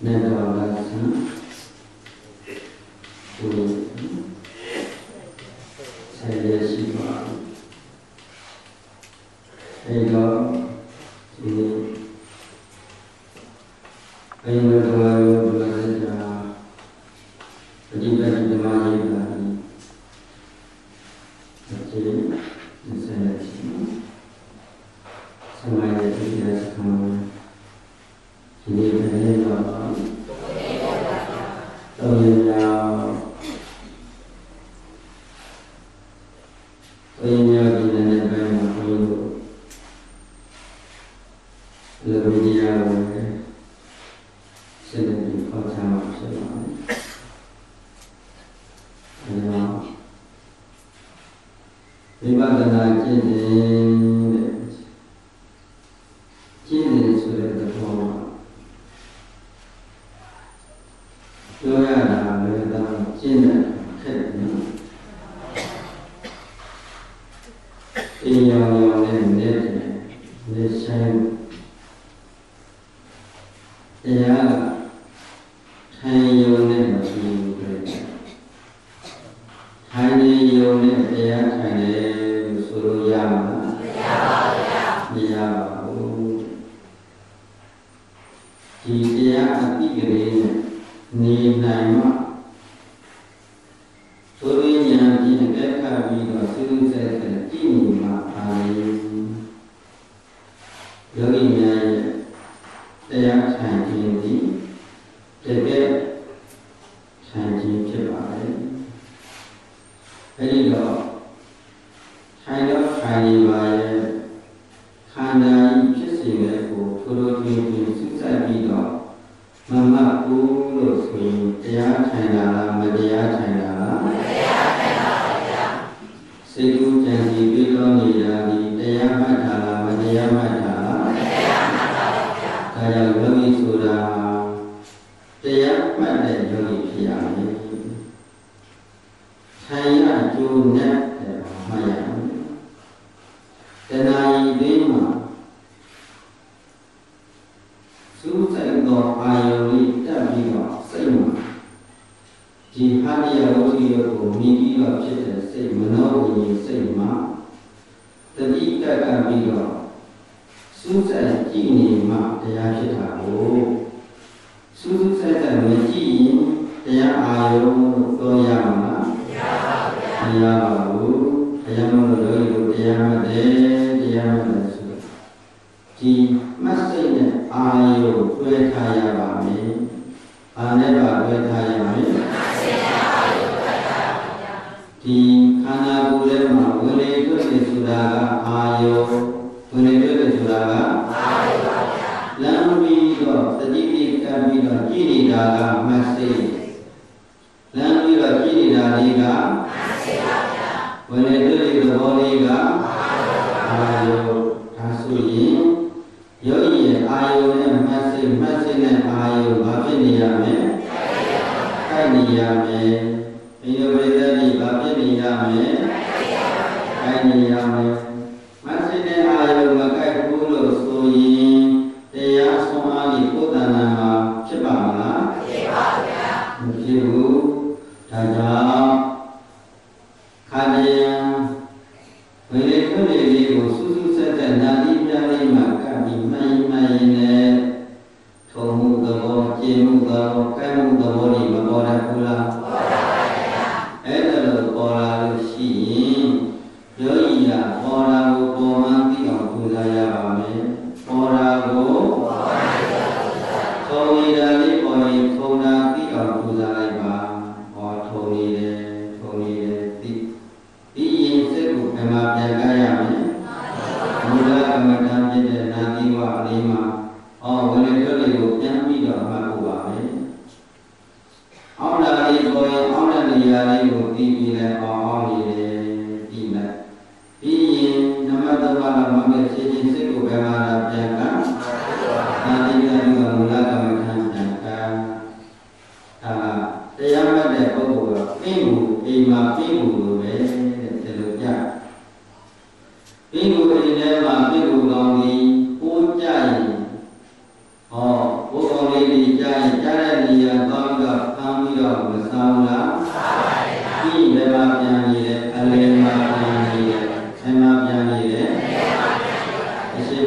Hãy subscribe cho kênh Ghiền Mì Gõ để không bỏ lỡ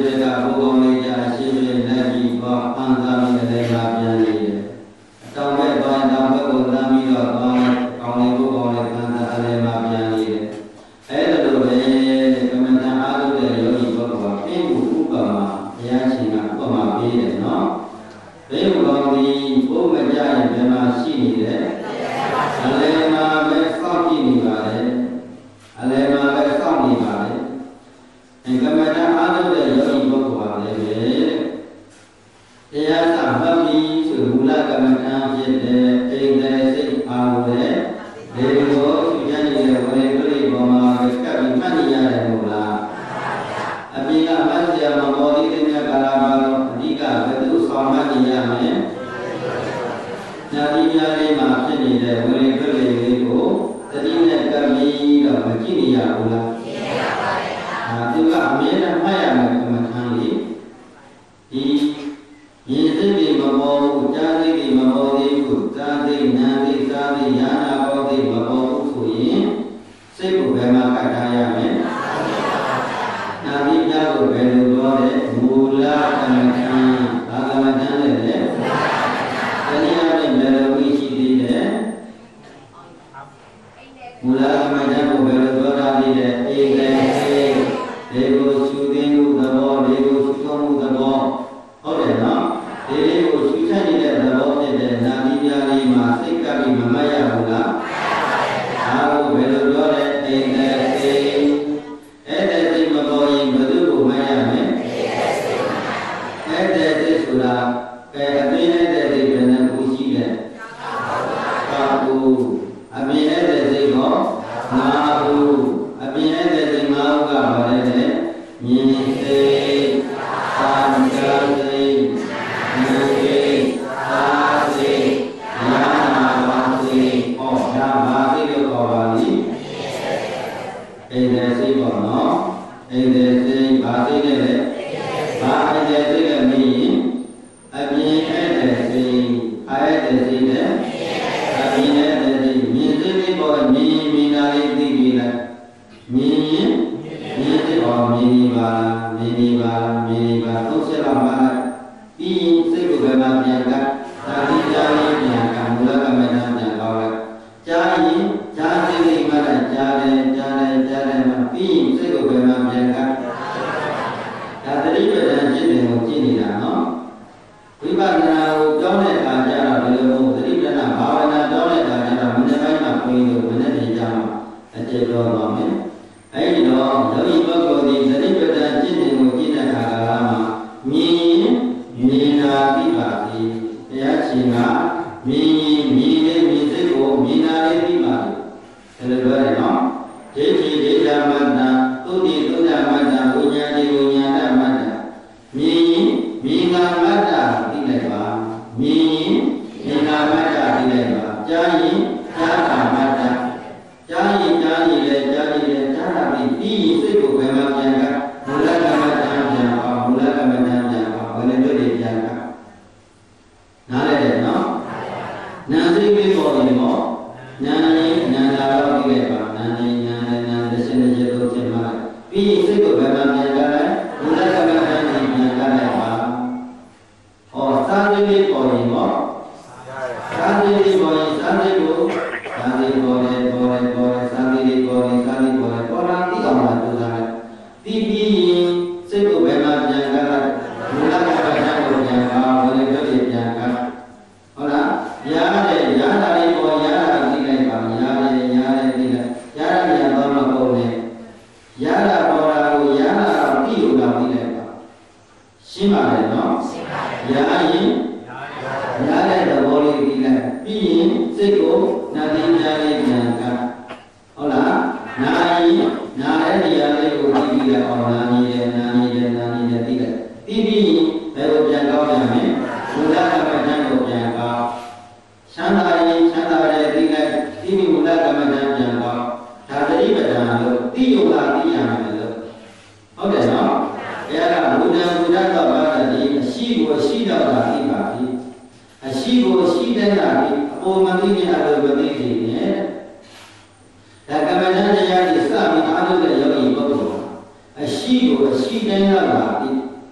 အ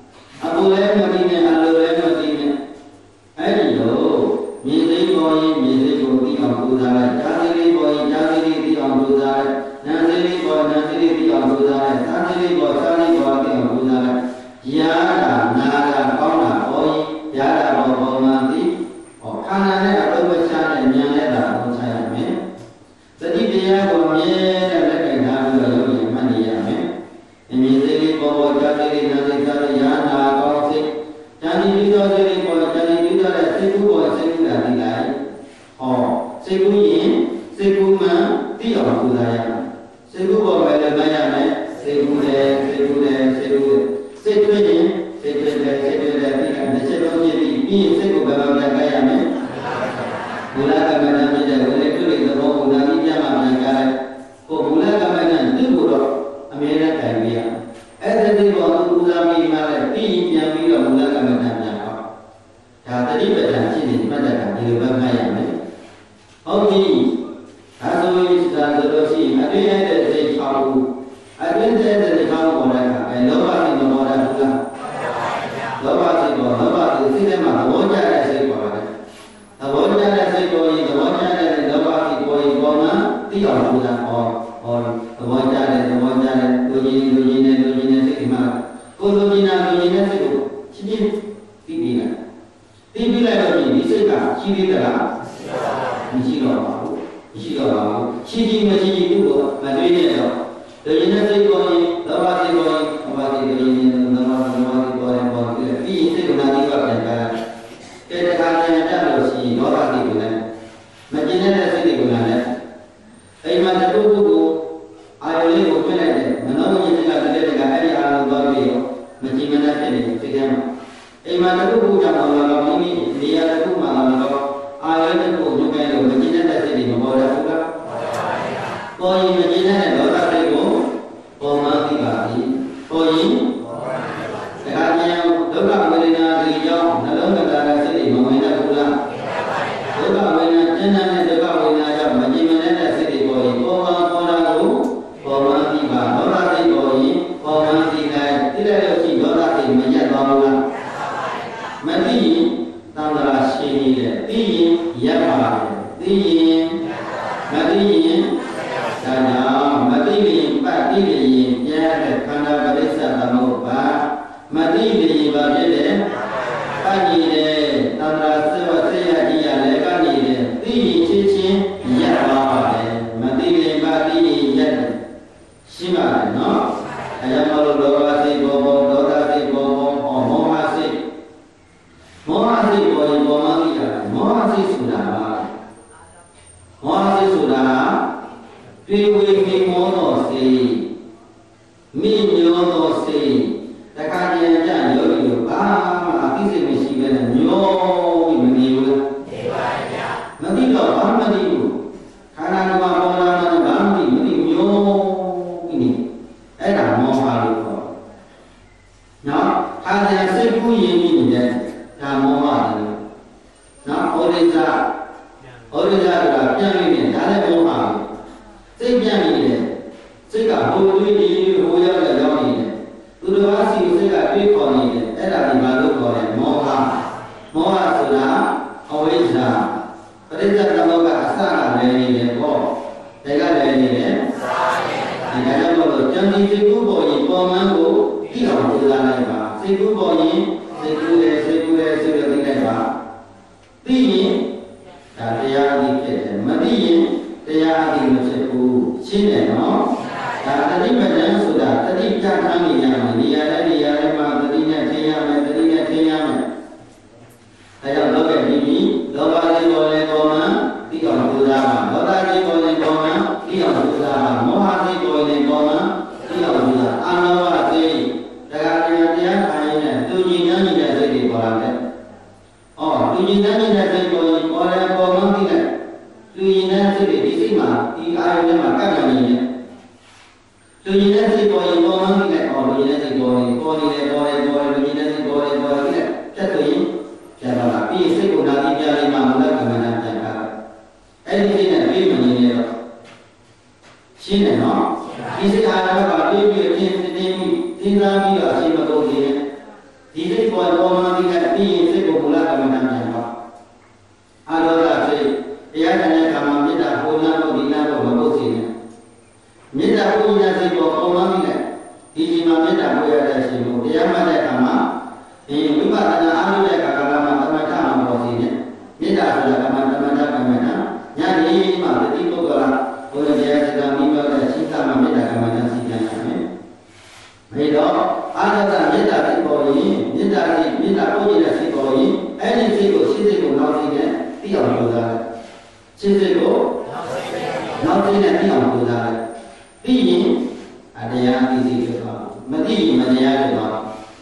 ရှ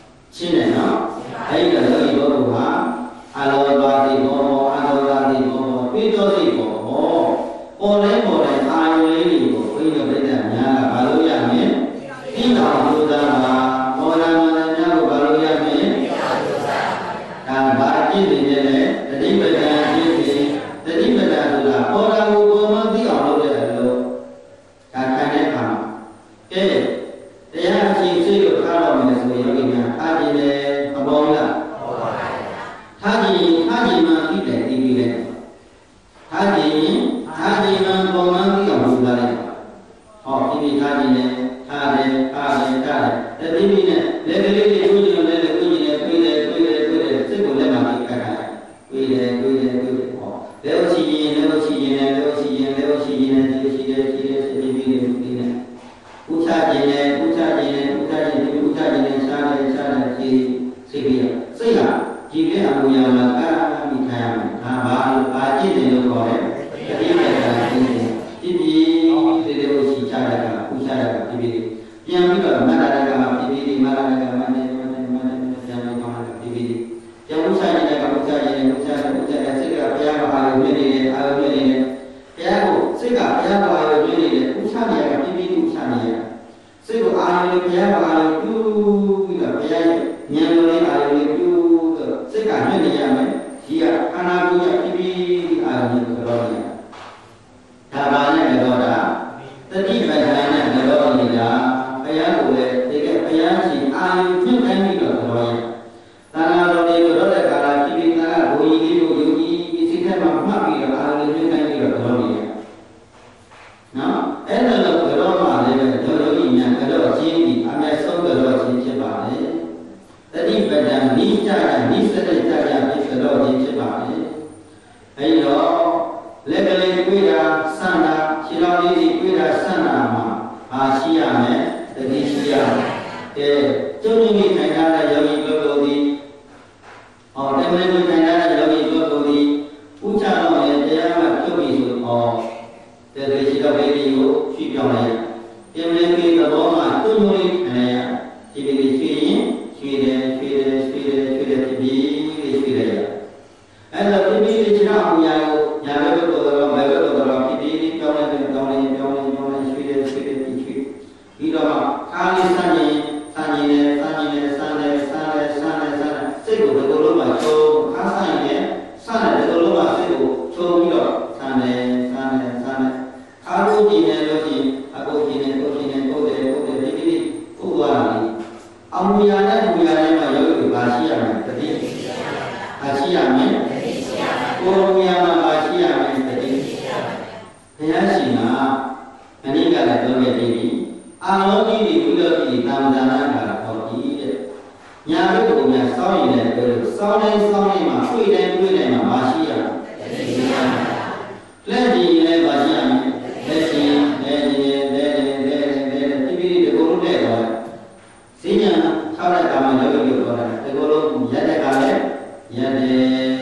ရှင်းတယ်နော်အဲ့ဒီတော့ယောဂီပုဂ္ဂိုလ်ဟာအလောဘတိဘောအလောဘတိဘောပိတောတိဘောပေါ်လဲအာယုလေးတွေကိုဘုန်းကြီးတို့ပြည့်တဲ့များကဘာလို့ရမလဲသိတော်ဘုရားမှာပေါ်လာမှလည်းများကိုဘာလို့ရမလဲဒါဘာအကျင့်တွေနဲ့လဲတတိပဒံအကျင့်တွေတတိပဒံဆိုတာပေါ်လာကိုပေါ်မှသိအောင်လုပ်တဲ့အလုပ်ဒါခံတဲ့အခါမှာကဲတရားအချင်းစိတ်ကိုထားတော့မယ်ဆိုရင်ယောဂီများထားခြင်းလေမပေါ်လားပေါ်ပါပါထားခြင်းမှသိတယ်သိပြီးတယ်ထားခြင်းမှပေါ်မှသိအောင်လုပ်လာတယ်ဟောဒီထားခြင်းလေထားတယ်တတိပိနဲ့လေကလေးတွေတွေ့ကြတယ်လေတွေ့ကြတယ်စိတ်ကိုလည်းမှသိကြတယ်တွေ့တယ်ဟောလေရှိရင်ဒီလိုရှိတယ်ဥချခြင်းလေဥချခြင်းဒီဥချခြင်းစားတယ်စိတ်ပြီးစိတ်ဟာကြည်တဲ့အမူအရာမှာကာမိခံရမယ်ဒါဘာကြည့်တယ်လို့ခေါ်တယ်တတိယကပြည်လေးရှိကြတာကဥချတာကပြည်ပြန်ပြီးတော့မတ္တရကပြည်မတ္တရကမနဲ့ပြန်ပြီးတော့ပြည်ပြန်ဥချခြင်းကဥချစိတ်ကဘုရားဘာလို့မြင်နေလဲအာရုံမြင်နေလဲဘုရားကိုစိတ်ကဘုရားဘာလို့မြင်နေလဲဥချနေရကပြည်ဥချနေရစိတ်ကိုအာရုံဘုရားဘာလို့ပြုပြီးတော့ဘုရားဉာဏ်လေးအာရုံလေးပြုတော့စိတ်ကမြင်နေရမယ်ဒီကခန္ဓာကိုယ်ကပြည်အာရုံကိုတော့ရဒါပါနဲ့တော့တာတတိပဋ္ဌာန်နဲ့တော့နေတာဘုရားကိုလည်းဒီကဘုရားရှိအာရုံမြင့်တိုင်းပြီးတော့ရသာနာတော်တွေကိုတော့တဲ့ကာလပြည်သာဘုန်းကြီးလေးကိုယုံကြည်ဒီစိတ်ထဲမှာမှတ်ပြီးတော့အာရုံမြင့်တိုင်းပြီးတော့ရနော်အဲ့ဒါလို့ကတော့မှလည်းတို့ယောဂီများကတော့ချင်းပြီးအမြဲဆုံးကတော့ချင်းဖြစ်ပါလေတတိပဋ္ဌာန်နိစ္စတဲ့ဖြစ်ကတော့ချင်းဖြစ်ပါလေအဲ့တော့လက်ကလေးတွေ့တာစန္ဒာခြေတော်လေးတွေ့တာစန္ဒာမှာဘာရှိရမလဲတတိရှိရမယ်ကဲကျုံကြီးထိုင်ထားတဲ့ယောဂီပုဂ္ဂိုလ်ဒီဟောတမန်ကြီးထိုင်ထားတဲ့ယောဂီပုဂ္ဂိုလ်ဒီဥချတော်ရဲ့တရားမှပြုပြီးဆိုဟောတတိရှိတော်လေးကိုဖြည့်ပြောင်းလိုက်တမန်ကြီးသဘောမှာကျုံကြီးထိုင်ရဒီလိုဖြည့်ရင်ဖြည့်တယ်ဖြည့်တယ်ဖြည့်တယ်ဖြည့်တယ်ဖြည့်ပြီးဖြည့်တယ်အဲ့တော့ဖြည့်ပြီးခြေတော်အရာကိုညာဘက်ကတော့ဘယ်ဘက်ကတော့ဖြည့်ပြီးပြောင်းလိုက်ရွှေ့တယ်ပြီးတော့ခါလေးစမ်းရင်စိတ်ကိုဒီလိုလုံးမှာချုံခါဆိုင်နဲ့စမ်းတယ်ဒီလိုလုံးမှာစိတ်ကိုချုံပြီးတော့စမ်းတယ်ခါလို့ကြည့်နေလို့ရှိရင်အခုကြည့်နေပုတ်တယ်ဒီပုတ်သွားတယ်အမူအရာနဲ့မူအရာတွေမှာယောဂီဘာရှိရမလဲတတိဘာရှိရမလဲကိုယ်မူအရာမှာဘာရှိရမလဲတတိဘုရားရှင်ကအနိကလည်းပြောခဲ့ပြီးအာလောကိတိဝိလောကိတိသံဃာနာကဟောဒီတဲ့ညာဘက်ကိုများစောင်းရင်လည်းပြောလို့စောင်းတိုင်းမှာတွေ့တိုင်းမှာမရှိရဘူးလက်ကြည့်လည်းမရှိရဘူးလက်ကြည့်ပြီးဒီကိုယ်လုံးတဲ့တော့ဈဉ္ညာထောက်တဲ့ကာမယောဂီကိုပြောတာဒီကိုယ်လုံးရက်တဲ့ကာလည်းရက်တယ်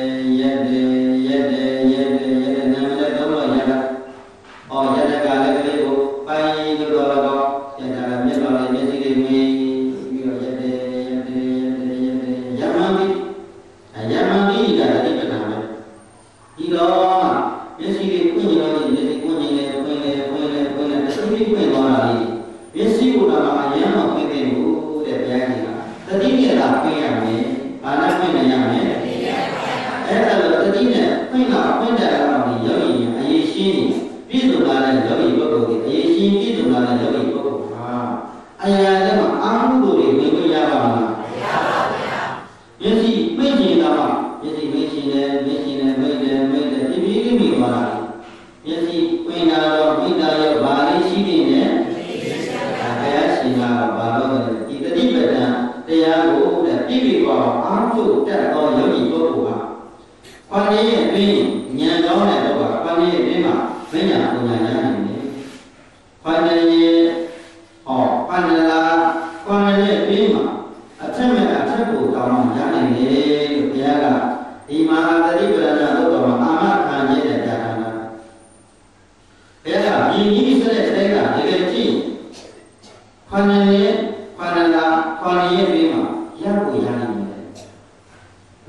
နာမလည်းတော့ရက်တာဟောရက်တဲ့ကာလည်းကလေးကိုပိုင်းလို့တော့ရက်တာမျက်တော်လေးမျက်စိလေးမြင်ပြီးတော့ရက်တယ်ယမန်ပြီးဒါတိပ္ပနာပဲဒီတော့မျက်စိလေးပွင့်နေတော့မျက်စိပွင့်နေတယ်တတိပွင့်သွားတာလေမျက်စိကိုတော့အရင်မှပြည့်တယ်လို့တဲ့ဘုရားကြီးကတတိနဲ့သာပြရမယ်ဘာနဲ့ပြနေရမလဲအဲ့ဒါလို့တတိနဲ့ပြတဲ့အောင်ဒီယောဂီအရေးရှင်းပြည့်စုံလာတဲ့ယောဂီပုဂ္ဂိုလ်ဒီအရေးရှင်းပြည့်စုံလာတဲ့ယောဂီပုဂ္ဂိုလ်ဟာအရာထဲမှာအာဟုတို့တွေဝင်ခွင့်ရပါမလားမရပါဘူးဗျာမျက်စိပြည့်ကျင်တာမှမျက်စိပြည့်ကျင်တယ်မိတ်တယ်ပြည့်မိသွားတာမျက်စိပွင့်လာတော့မိသားရောဘာလေးရှိနေလဲဘုရားရှင်ကဘာလို့လဲဒီတတိပဋ္ဌာန်တရားကိုတဲ့ပြည့်သွားအောင်အာဟုတက်တော့ယောဂီပုဂ္ဂိုလ်ဟာခွန်ကြီးရဲ့အတွင်းဉာဏ်ကောင်းတဲ့တော့ခွန်ကြီးရဲ့အတွင်းမှာမဉ္ဇဏ်ပညာဉာဏ်နေတယ်ခွန်ကြီးရဲ့ပန္နလာခွန်ကြီးရဲ့အတွင်းမှာအထက်ကိုတောင်းမှဉာဏ်နေတယ်လို့ဘုရားကဒီမဟာတတိပဋ္ဌာန်တော့အာမခံရတဲ့ဉာဏ်နာဘုရားကမြင်ကြီးစတဲ့တဲ့ကတကယ်ကြည့်ခွန်ကြီးရဲ့ပန္နလာခွန်ကြီးရဲ့အတွင်းမှာရပ်ကိုရ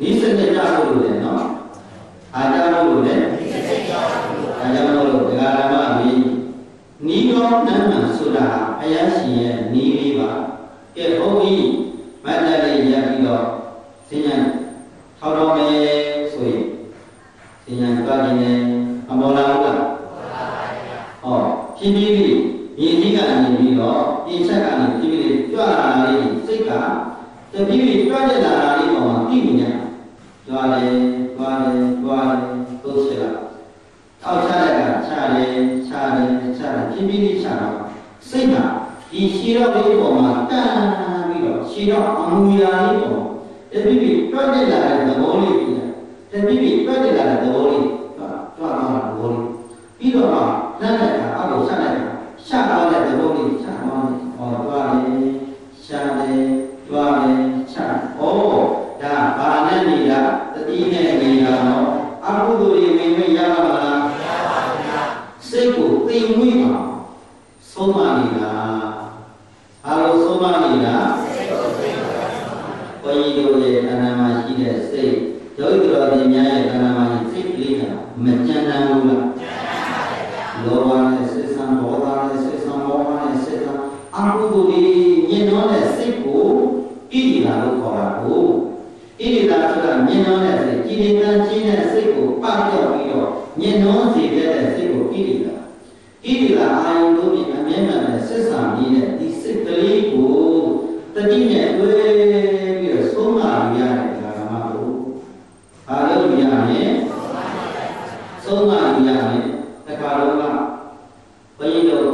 နီးစနစ်ကြလို့လေနော်အားကြလို့လေအားကြလို့တရားဓမ္မကြီးနီးတော်နန်းမှဆိုတာဘုရားရှင်ရဲ့နီးလေးပါကဲဘုန်းကြီးမတ်တလေးရပြီးတော့စဉ္ညာထောက်တော်မယ်ဆိုရင်စဉ္ညာကြွခြင်းနဲ့အမောလာဟုတ်လားဟောဖြည်းဖြည်းလေးမြေကြီးကနေပြီးတော့ပြင်ချက်ကနေဖြည်းဖြည်းလေးကြွလာတာလေးစိတ်ကတဖြည်းဖြည်းကြွတဲ့လာတာလေးပေါ်မှာသိနေကြကြွတယ်သို့ရှိလားအောက်ချတဲ့ကချတယ်ဖြည်းဖြည်းလေးချတော့စိတ်ကဒီရှည်တော့လေးပေါ်မှာတန်းပြီးတော့ရှည်တော့အမူအရာလေးပေါ်တဖြည်းဖြည်းကြွတဲ့လာတဲ့သဘောလေးပြီးတယ်တဖြည်းဖြည်းကြွတဲ့လာတဲ့သဘောလေးကြွသွားတာသဘောလေးပြီးတော့လမ်းတဲ့ကအောက်ကိုဆက်လိုက်တာရှာသွားတဲ့သဘောလေးရှာသွားတယ်ဟောသွားတယ်ရှာတယ်ကြွားတယ်ချဩဒါဘာနဲ့နေတာတတိနဲ့နေတာတော့အကုသိုလ်တွေဝင်ဝင်ရပါမလားမရပါဘူးဗျာစိတ်ကိုသိမ့်ဝိအောင်ဆုံးမနေတာအားလုံးဆုံးမနေတာစိတ်ကိုသိမ့်ဝိအောင်ဘုန်းကြီးတို့ရဲ့အနာမရှိတဲ့စိတ်ယောဂီတော်ရှင်များရဲ့အနာမရှိစိတ်ကလေးကမကြမ်းတမ်းဘူးလားကြမ်းတမ်းပါဗျာလောဘနဲ့စိတ်ဆံဒေါသနဲ့စိတ်ဆံမောဟနဲ့စိတ်ဆံအကုသိုလ်တွေညှဉ်းနှောတဲ့စိတ်ကိုဣတိလာလို့ခေါ်တာကိုဣတိလာဆိုတာညှဉ်းနှောတဲ့စိတ်ကြည်လင်တန်းခြင်းတဲ့စိတ်ကိုပတ်ပြောက်ပြီးတော့ညှဉ်းနှောစေတဲ့စိတ်ကိုဣတိလာအာယုတို့ဖြင့်အမြဲတမ်းဆက်ဆံနေတဲ့ဒီစိတ်ကလေးကိုတတိနဲ့တွဲပြီးတော့ဆုံးမရတဲ့ဓမ္မတို့အားလုံးရရင်ဆုံးမရရင်တခါတော့ကဘုန်းကြီးတို့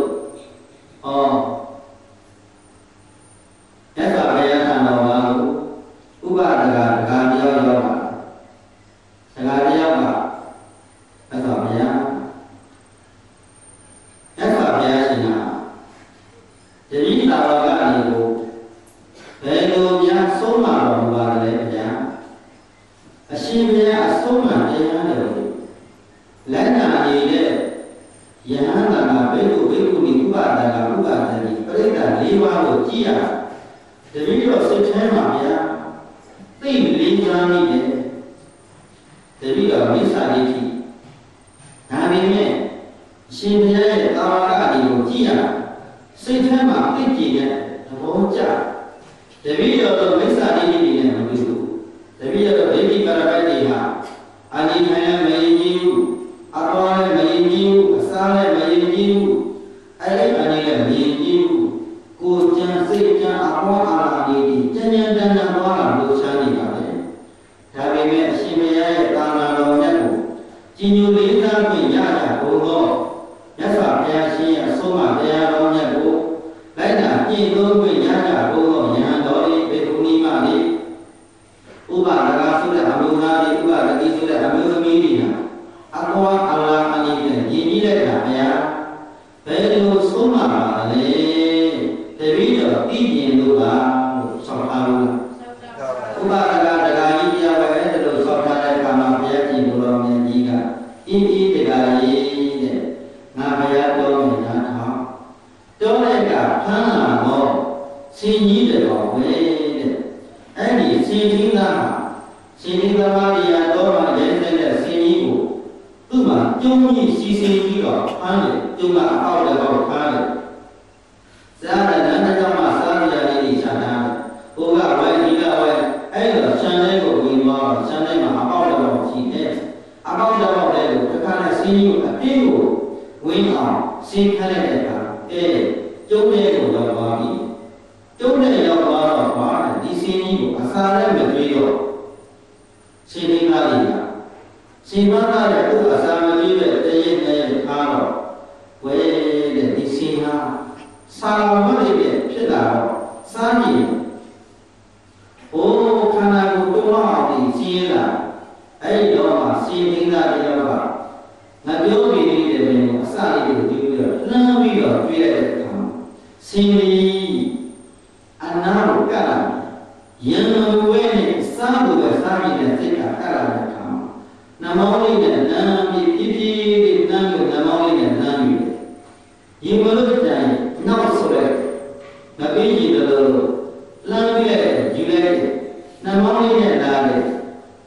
မြတ်စွာဘုရားထံတော်မှာဥပဒကဒကာတရားရောက်ပါဒကာတရားကမြတ်စွာဘုရားရှင်ကတတိတာဝကအနေကိုဘယ်လိုများဆုံးမတော်မူပါလဲဗျာအရှင်ဘုရားအဆုံးမတရားတယ်လက်နာနေတဲ့ယဟန်တာဘိက္ခုနိဥပဒကဥပဒတိပရိသတ်၄ပါးကိုကြည့်ရတတိတော်စိတ်ထဲမှာဗျာသိလေးစားနေတယ်တတိတော်မိစ္ဆာဒိဋ္ဌိဒါပေမဲ့ရှင်ဘုရားရဲ့တာဝကအနေကိုကြည့်ရစိတ်ထဲမှာသိကြည်တဲ့သဘောကျတတိတော်မိစ္ဆာဒိဋ္ဌိနဲ့မပြီးဘူးတတိတော်ဒိဋ္ဌိပရပိုက်တွေဟာအာနိခံရမရင်ကြီးဘူးအတော်လည်းမရင်ကြီးဘူးအစားလည်းမရင်ကြီးဘူးအဲ့ဒီအနေနဲ့မရင်ကြီးဘူးကိုကြံစိတ်ကြံအပေါ်အာရဏီကြံကြံတန်တန်သွားတာလို့ချမ်းနေပါလေဒါပေမဲ့အရှင်ဘုရားရဲ့သာနာတော်မြတ်ကိုကြည်ညိုလေးစားခွင့်ရတာဘုံသောမြတ်စွာဘုရားရှင်ရဲ့အဆုံးအမတရားတော်မြတ်ကိုလိုက်တာပြည့်စုံခွင့်ရတာဘုံသောယဟန်တော်၏ဘေကုဏီမလေးဥပဒကဆိုတဲ့အမျိုးသားတွေဥပဒတိဆိုတဲ့အမျိုးသမီးတွေဟာအကောအလာအနိနဲ့ရည်ကြီးတဲ့အခါဘုရားဘယ်လိုဆုံးမပါလဲတပည့်တော်ပြည်ပြင်လို့ပါလို့ဆောက်ထားလို့ဥပဒကဒကာကြီးတရားပဲအဲ့လိုဆောက်ထားတဲ့အခါမှာဘုရားပြင်လို့တော်မြတ်ကြီးကအင်းကြီးဒကာကြီးတဲ့ငါဘုရားတော်မြတ်ထားတော်တဲ့ကဖမ်းလာတော့ဆင်းကြီးတော်ပဲတဲ့အဲ့ဒီဆင်းကြီးသားရှင်ဒီသမားရိယာတော်မှာရဲတဲ့ဆင်းကြီးကိုသူ့မှာကျုံးကြီးစီစီပြီးတော့ဖမ်းတယ်ကျုံးကအအောက်လည်းတော့ဖမ်းတယ်စားတဲ့နန်းတော်မှာစားရည်လေးချတာဟိုကဝဲဒီကဝဲအဲ့တော့ခြံထဲကိုဝင်သွားခြံထဲမှာအအောက်လည်းတော့ရှိတယ်အအောက်လည်းတော့လည်းတခါနဲ့ဆင်းကြီးကိုအပြင်းကိုဝင်အောင်ဆင်းခလိုက်တဲ့အခါကျုံးထဲကိုရောက်သွားပြီကျုံးထဲရောက်သွားတော့ဘာဒီဆင်းကြီးကိုအစာလည်းမတွေးတော့ရှင်ဒီကားလေးကရှင်မသားရဲ့သူ့အစာမတွေးတဲ့တရေနဲ့ထားတော့ဝဲတဲ့ဒီဆင်းဟာစာမတ်ရဲ့ဖြစ်လာတော့စားကြည့်ဘိုးခန္ဓာကိုယ်တုံးအောင်ဒီရှင်းလာအဲ့တော့မှရှင်ဒီကားလေးတော့ငါပြောပြီးနေတဲ့ဘယ်လိုအစာလေးကိုဒီပြီးတော့လှမ်းပြီးတော့တွေးတဲ့အခါဆင်းကြီးအနာကိုကလာယံဝဲနဲ့စားဖို့ပဲစားပြီးတဲ့စိတ်ကကလာတဲ့အခါနမောလေးနဲ့နမ်းပြီးပြပြလေးနမ်းလို့နမောလေးနဲ့နမ်းပြီးဒီမလို့တိုင်နောက်ဆိုတဲ့မပင်းကြီးတို့လမ်းပြီးတဲ့ယူလိုက်နမောလေးနဲ့လာတဲ့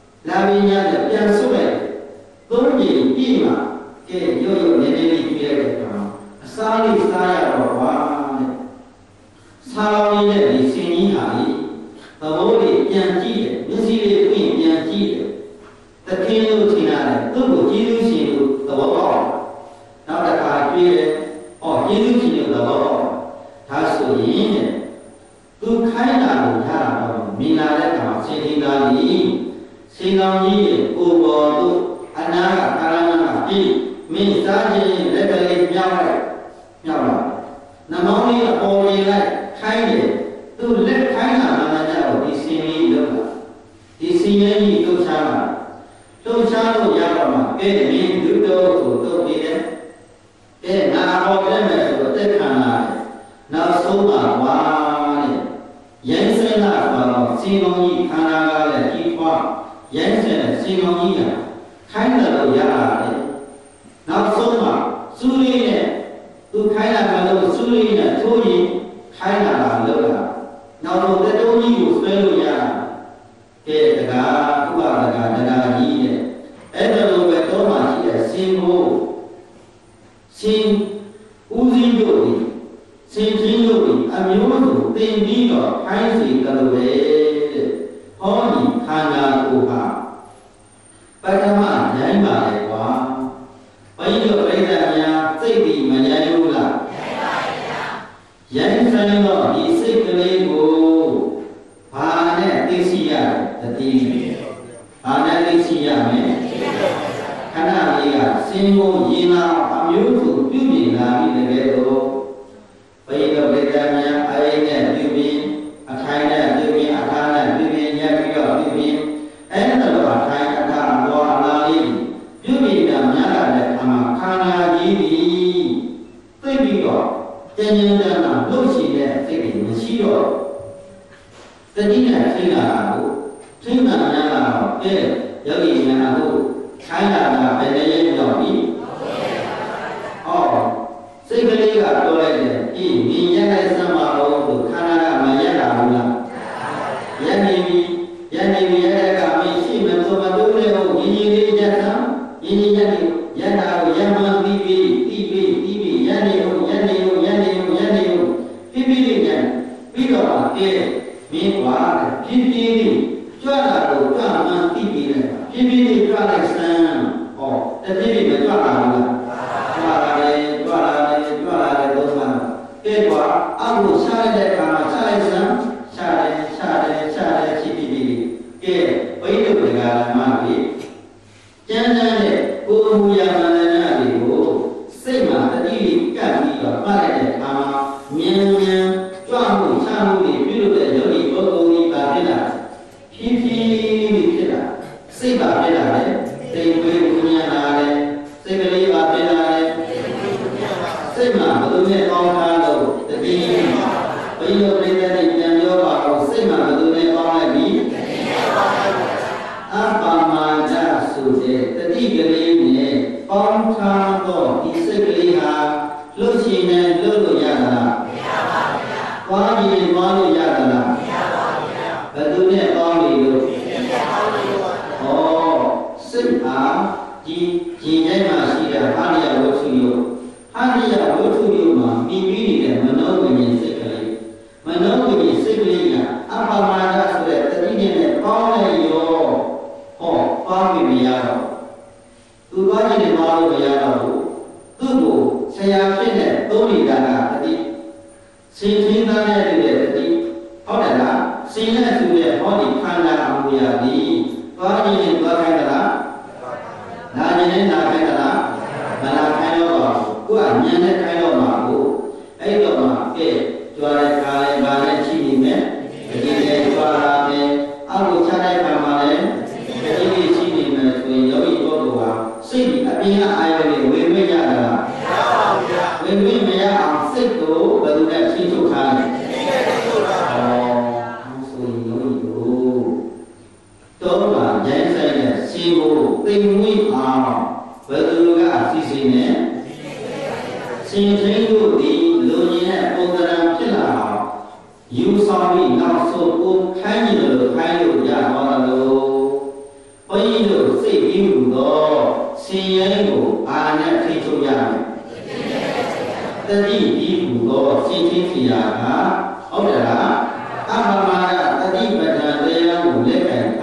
မျက်စိလေးဖွင့်ပြန်ကြည့်တယ်တခင်လို့ထင်ရတယ်သူ့ကိုကျေးဇူးရှင်လို့သဘောပေါက်နောက်တစ်ခါကြည့်တယ်ကျေးဇူးရှင်လို့သဘောပေါက်ဒါဆိုရင်သူခိုင်းတာကိုရတာတော့မြင်လာတဲ့အခါမှာစေတီသားကြီးစေကောင်းကြီးရဲ့ကိုယ်ပေါ်သို့အနာကကာလနာကပြီးမင်းစားခြင်းလက်ကလေးမြောက်လိုက်နှမောင်းလေးအပေါ်လေးလိုက်ခိုင်းတယ်သူလက်ခိုင်းတာမှလည်းကြတော့ဒီစင်လေးလုံးတာဒီစင်ရဲ့ကြီးလှုပ်ရှားတာလှုပ်ရှားလို့ရတော့မှကဲမင်းဒုတော်ကိုတော့ပြီးတယ်ကဲငါပေါ်ပြမယ်ဆိုတော့တက်ခံလာတယ်နောက်ဆုံးပါကွာတဲ့ရိုင်းစဲလာတော့စင်ကောင်းကြီးခန္ဓာကလည်းကြီးပွားရိုင်းစဲတဲ့စင်ကောင်းကြီးကခိုင်းတယ်လို့ရတာလေနောက်ဆုံးပါစူးလေးနဲ့သူခိုင်းတာကလို့စူးလေးနဲ့ထိုးရင်ခိုင်းတာလားလို့လားနောက်တော့တတုံးကြီးကိုဆွဲလို့ရတာကဲတကားဥပဒကာတရားကြီးတဲ့အဲ့ဒါလိုပဲတော့မှရှိတဲ့စင်ကိုစင်ဦးစီးတို့ဒီစင်ချင်းတို့ဒီအမျိုးစုတင်ပြီးတော့ခိုင်းစီကြလို့ပဲတဲ့ဟောဒီခန္ဓာကိုယ်ဟာပထမရိုင်းပါလေကွာဘိဓိပရိသတ်များစိတ်ဒီမရိုင်းဘူးလားရိုင်းဆိုင်တော့ဒီစိတ်ကလေးကိုဘာနဲ့သိသိရတတိဘာနဲ့သိသိရမယ်ခဏလေးကစင်ကိုရင်လာအမျိုးစုပြုပြင်လာပြီးတကယ်တော့ဘိဓိပရိသတ်များအရင်နဲ့ပြုပြင်အထိုင်နဲ့ပြုပြင်အခါနဲ့ပြုပြင်ညက်ပြီးတော့ပြုပြင်အဲ့ဒါတော့အထိုင်အခါဘောအလားလေးပြုပြင်တာများလာတဲ့အမှာခန္ဓာကြီးပြီးသိပြီးတော့ကျဉ်းကျဉ်းတန်းတန်းလှုပ်ရှင်တဲ့စိတ်တွေမရှိတော့တတိယထိလာကိုထိမှန်များလာတော့ကဲယောဂီများတို့ခိုင်းလာတာဘယ်နဲ့ရောက်ပြီစိတ်ကလေးကပြောလိုက်တယ်ဒီမြင်ရတဲ့စမ်းပါလို့ခန္ဓာကမရတာဘူးလားရနေပြီရတဲ့ကမင်းရှိမှဆိုမတိုးတဲ့ဟုတ်ညီလေးရတာညီရနေရတာကိုရမှန်ပြီးရနေဟုတ်ပြီးလေးညာပြီးတော့ကဲမင်းကဖြည်းဖြည်းလေးကြွလာတော့ကြွမှန်ပြီးပြီလေဖြည်းဖြည်းလေးကြွလိုက်စမ်းတဖြည်းဖြည်းမကြွလာဘူးလားကြွလာတယ်တော့မှကဲကွာအခုရှားတဲ့အခါမှာရှားလိုက်စမ်းရှားတယ်ဖြည်းဖြည်းလေးကဲဘိဓိပဒကာမကြီးကျမ်းတဲ့ကိုယ်မူရမှန်တဲ့တွေကိုစိတ်မှာတတိကပ်ပြီးတော့မှတ်လိုက်တဲ့အခါမှာမြန်ကြွမှုချမှုတွေပြုလုပ်တဲ့ယောဂီပုဂ္ဂိုလ်ကြီးပါဖြစ်တာဖြည်းဖြည်းလေးဖြစ်တာစိတ်ပါဖြစ်တာလေစိတ်ဝေဝဉာဏ်လာတယ်စိတ်ကလေးပါဖြစ်တာလေစိတ်မှာဘယ်လိုနဲ့ကောင်းတာလို့တတိယဘိဓိပရိသတ်ပြန်ပြောပါတော့စိတ်မှာဘယ်လိုနဲ့ကောင်းလိုက်ပြီအပ္ပမဇ္ဇဆိုတဲ့တတိကလေးနဲ့ပေါင်းထားတော့ဒီစိတ်ကလေးဟာလှုပ်ရှင်နဲ့လှုပ်လို့ရတာလားမရပါဘူးဗျာ။သွားရင်သွားလို့ရတာလားမရပါဘူးဗျာ။ဘယ်သူနဲ့ပေါင်းနေလို့စိတ်ဟာဒီရင်ထဲမှာရှိတဲ့ဟာရဝတ္ထုယုတ်ဟာရဝတ္ထုယုတ်မှာမြင်ပြီးနေတဲ့မနောဝိညာဉ်စိတ်ကလေးမနောဝိညာဉ်စိတ်ကလေးကအပ္ပမဇ္ဇဆိုတဲ့တတိယနဲ့ပေါင်းလိုက်ရောပေါင်းပြီးမရတော့သူသွားခြင်းနဲ့ပေါင်းလို့မရတော့ဘူးသူ့ကိုဆရာဖြစ်တဲ့သုံးနေတာကတတိစင်ချင်းသားနဲ့တူတဲ့တတိဟုတ်တယ်လားစင်နဲ့တူတဲ့ဟောဒီခန္ဓာအမှုရာသည်သွားခြင်းနဲ့သွားခိုင်းတာလားနာခြင်းနဲ့နာခိုင်းတာလားမနာခိုင်းတော့ပါဘူးကိုကညံနဲ့ခိုင်းတော့မှာကိုအဲ့တော့မှကဲကြွားတဲ့ခါလေးပါနဲ့ရှိနေမယ်တတိနဲ့ကြွားလာတယ်အောက်ကိုချတဲ့ခါမှာလည်းတတိရှိနေမယ်ဆိုရင်ယောဂီပုဂ္ဂိုလ်ဟာစိတ်အပြင်ကအာရုံတွေဝင်မရတာလားမရပါဘူးဗျာဝင်မရအောင်စိတ်ကိုဘယ်လိုလဲရှင်းထုတ်ထားလဲရှင်းထုတ်ထားပါဆိုရင်ယောဂီတို့တော့မှရိုင်းဆိုင်တဲ့စီကိုသိမ်မွေ့အောင်ဘယ်လိုကအစီအစဉ်နဲ့စင်ထိန်တို့ဒီလူကြီးနဲ့ပုံသဏ္ဍာန်ဖြစ်လာအောင်ယူဆောင်ပြီးနောက်ဆုံးကိုခိုင်းနေလို့ခိုင်းလို့ရတော့လို့ဘုန်းကြီးတို့စိတ်ပြီးမှုတော့စင်ရဲကိုအာနဲ့ထိချုပ်ရမယ်တတိပြီးမှုတော့စင်ချင်းစီရာကဟုတ်တယ်လားအပ္ပမကတတိပဋ္ဌာန်တရားကိုလက်ခံ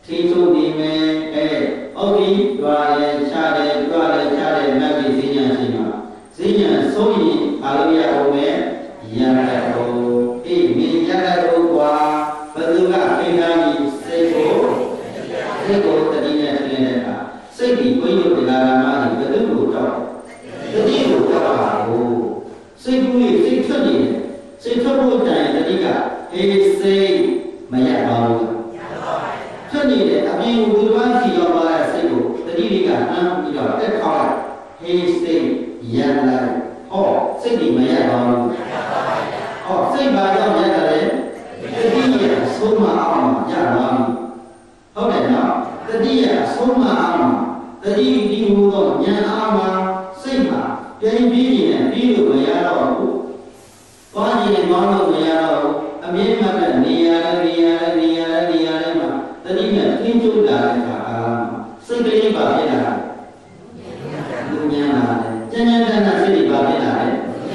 Thi chung đi mê ô đi đoà lệ cha lệ mẹ bị dĩ nhận gì mà dĩ nhận số gì alo ya ô mê ya đại ô mình ya đại ô qua và tư cả khi ra đi xây cố ta đi nhận lên đây cả xây bị quấy nhiêu thì là mà thì cái thứ đủ trọng cái gì đủ trọng là xây vui xây thoát luôn này ta đi cả xây mà ya bao cho nên là tại vì người bán thì do là xây đủ tại vì cả năm thì do cái kho hay xây nhà lại họ xây gì mà nhà bao họ xây bao giờ nhà là đấy cái gì là số mà ông nhà bao không phải nó cái gì là số mà ông cái gì đi mua đồ nhà ông mà xây mà cái gì này đi được mà nhà đâu có gì này ngon được mà nhà đâu anh biết mà là nia mà ta đi nhận thiên chung là cả xây cái bảo vệ là lưu nhà là chân là xây đi bảo vệ là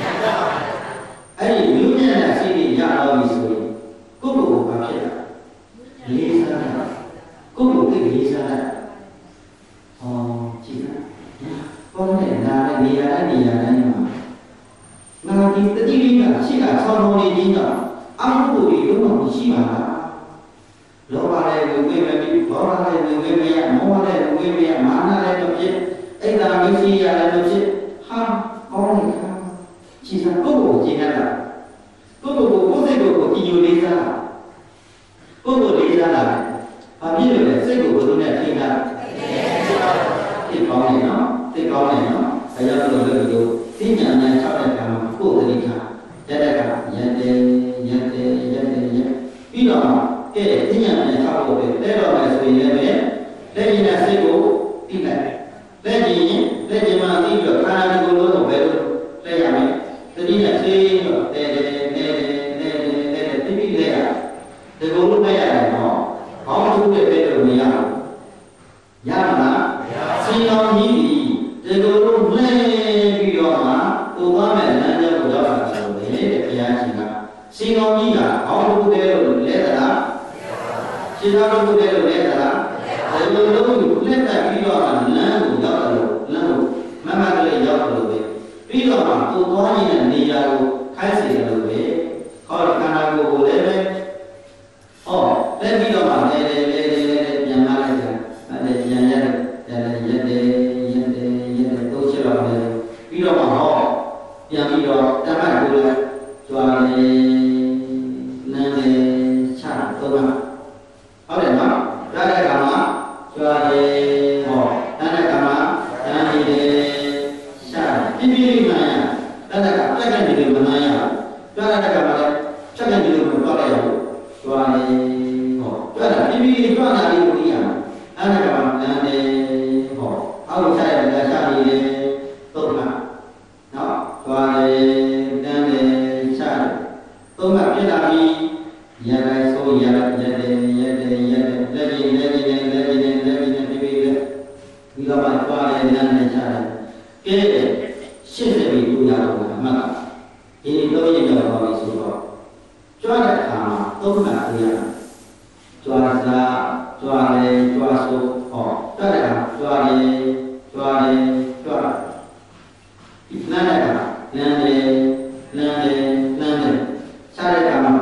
ấy lưu nhà là xây đi nhà đâu bị sụi có đủ bảo vệ là lý ra có đủ cái lý ra chỉ là con thể là nia đấy mà thì ta đi là chỉ là sau đó đi nữa ông cũng bị đúng không chỉ mà lo vào đây người mẹ bị bỏ ra đây người mẹ mua đây người mẹ bán ra đây đâu chứ ấy là cái gì là đâu chứ ha có này ha chỉ là có bộ chỉ là có bộ có thể bộ chỉ nhiều lý ra có bộ lý ra là và biết được là xây bộ của này thì là thì có này nó bây giờ tôi được tin nhận này sau này cả của tự đi cả đây cả nhận bây giờ cái tin nhận này sau rồi đây là cái gì này đây là xây bộ tin này đây gì mà tin được hai cái luôn rồi về luôn đây là mình tự đi là xây để tiếp đi đây à thì cũng lúc đây là nó có thu để về được mình ya mà xin nó như gì thì cũng lúc lên bây giờ mà tôi có mẹ nên cho tôi là rồi để bây giờ chỉ là xin nó như là có thu để được lấy là xin nó thu để được lấy là thì lúc lên tại bây giờ là lên mà cái này giọt rồi bây giờ mà tôi có như là đi ra khai sĩ là rồi khỏi khả năng của lên lên bây giờ mà để nhà mà để nhà tôi sẽ làm này bây giờ mà họ nhà bây giờ ta phải tôi là cho nên trả tôi mà có thể nói ra đây cả mà cho họ ra đây cả mà ra đi trả cái gì này ra đây cả chắc là gì mà này ra đây cả mà chắc là gì mà có đây cho họ cho là cái gì cho là đi đi à ra đây cả mà ra đây họ ông sai là sai đi tôi mà đó cho đang để sai tôi mà biết là gì giờ này số giờ bây giờ bạn qua đây nên này sai cái xin sẽ bị tụi nhà rồi mà thì tôi bây giờ có bị số đó cho là thằng tôi mà tụi nhà cho ra cho số họ cho là cho nên là nên sai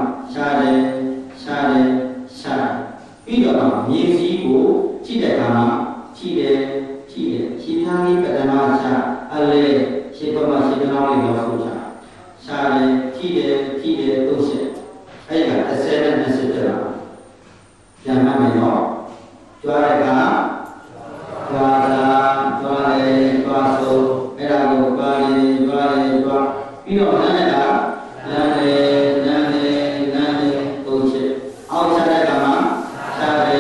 bây giờ là những gì của chỉ để làm chỉ thang đi phải làm sao alle chỉ có mà chỉ nó làm được không sao sai chỉ để tôi sẽ ấy là sẽ nên sẽ là yang mana nó cho lại cả cho số ấy là một cho ví dụ này là tôi sẽ ao xa đây cả mà xa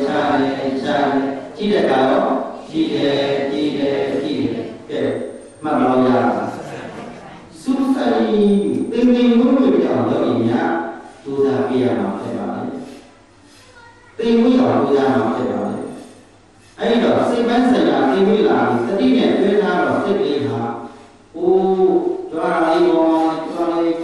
chỉ để cả đó chỉ để cái mà bao giờ suốt sai tình muốn người chọn đó gì nhá tôi ra kia mà phải bảo tình muốn chọn tôi ra mà phải bảo ấy đó xây bán xây nhà tình muốn làm tất nhiên là thuê ra đó xây đi hả cho ai ngon cho ai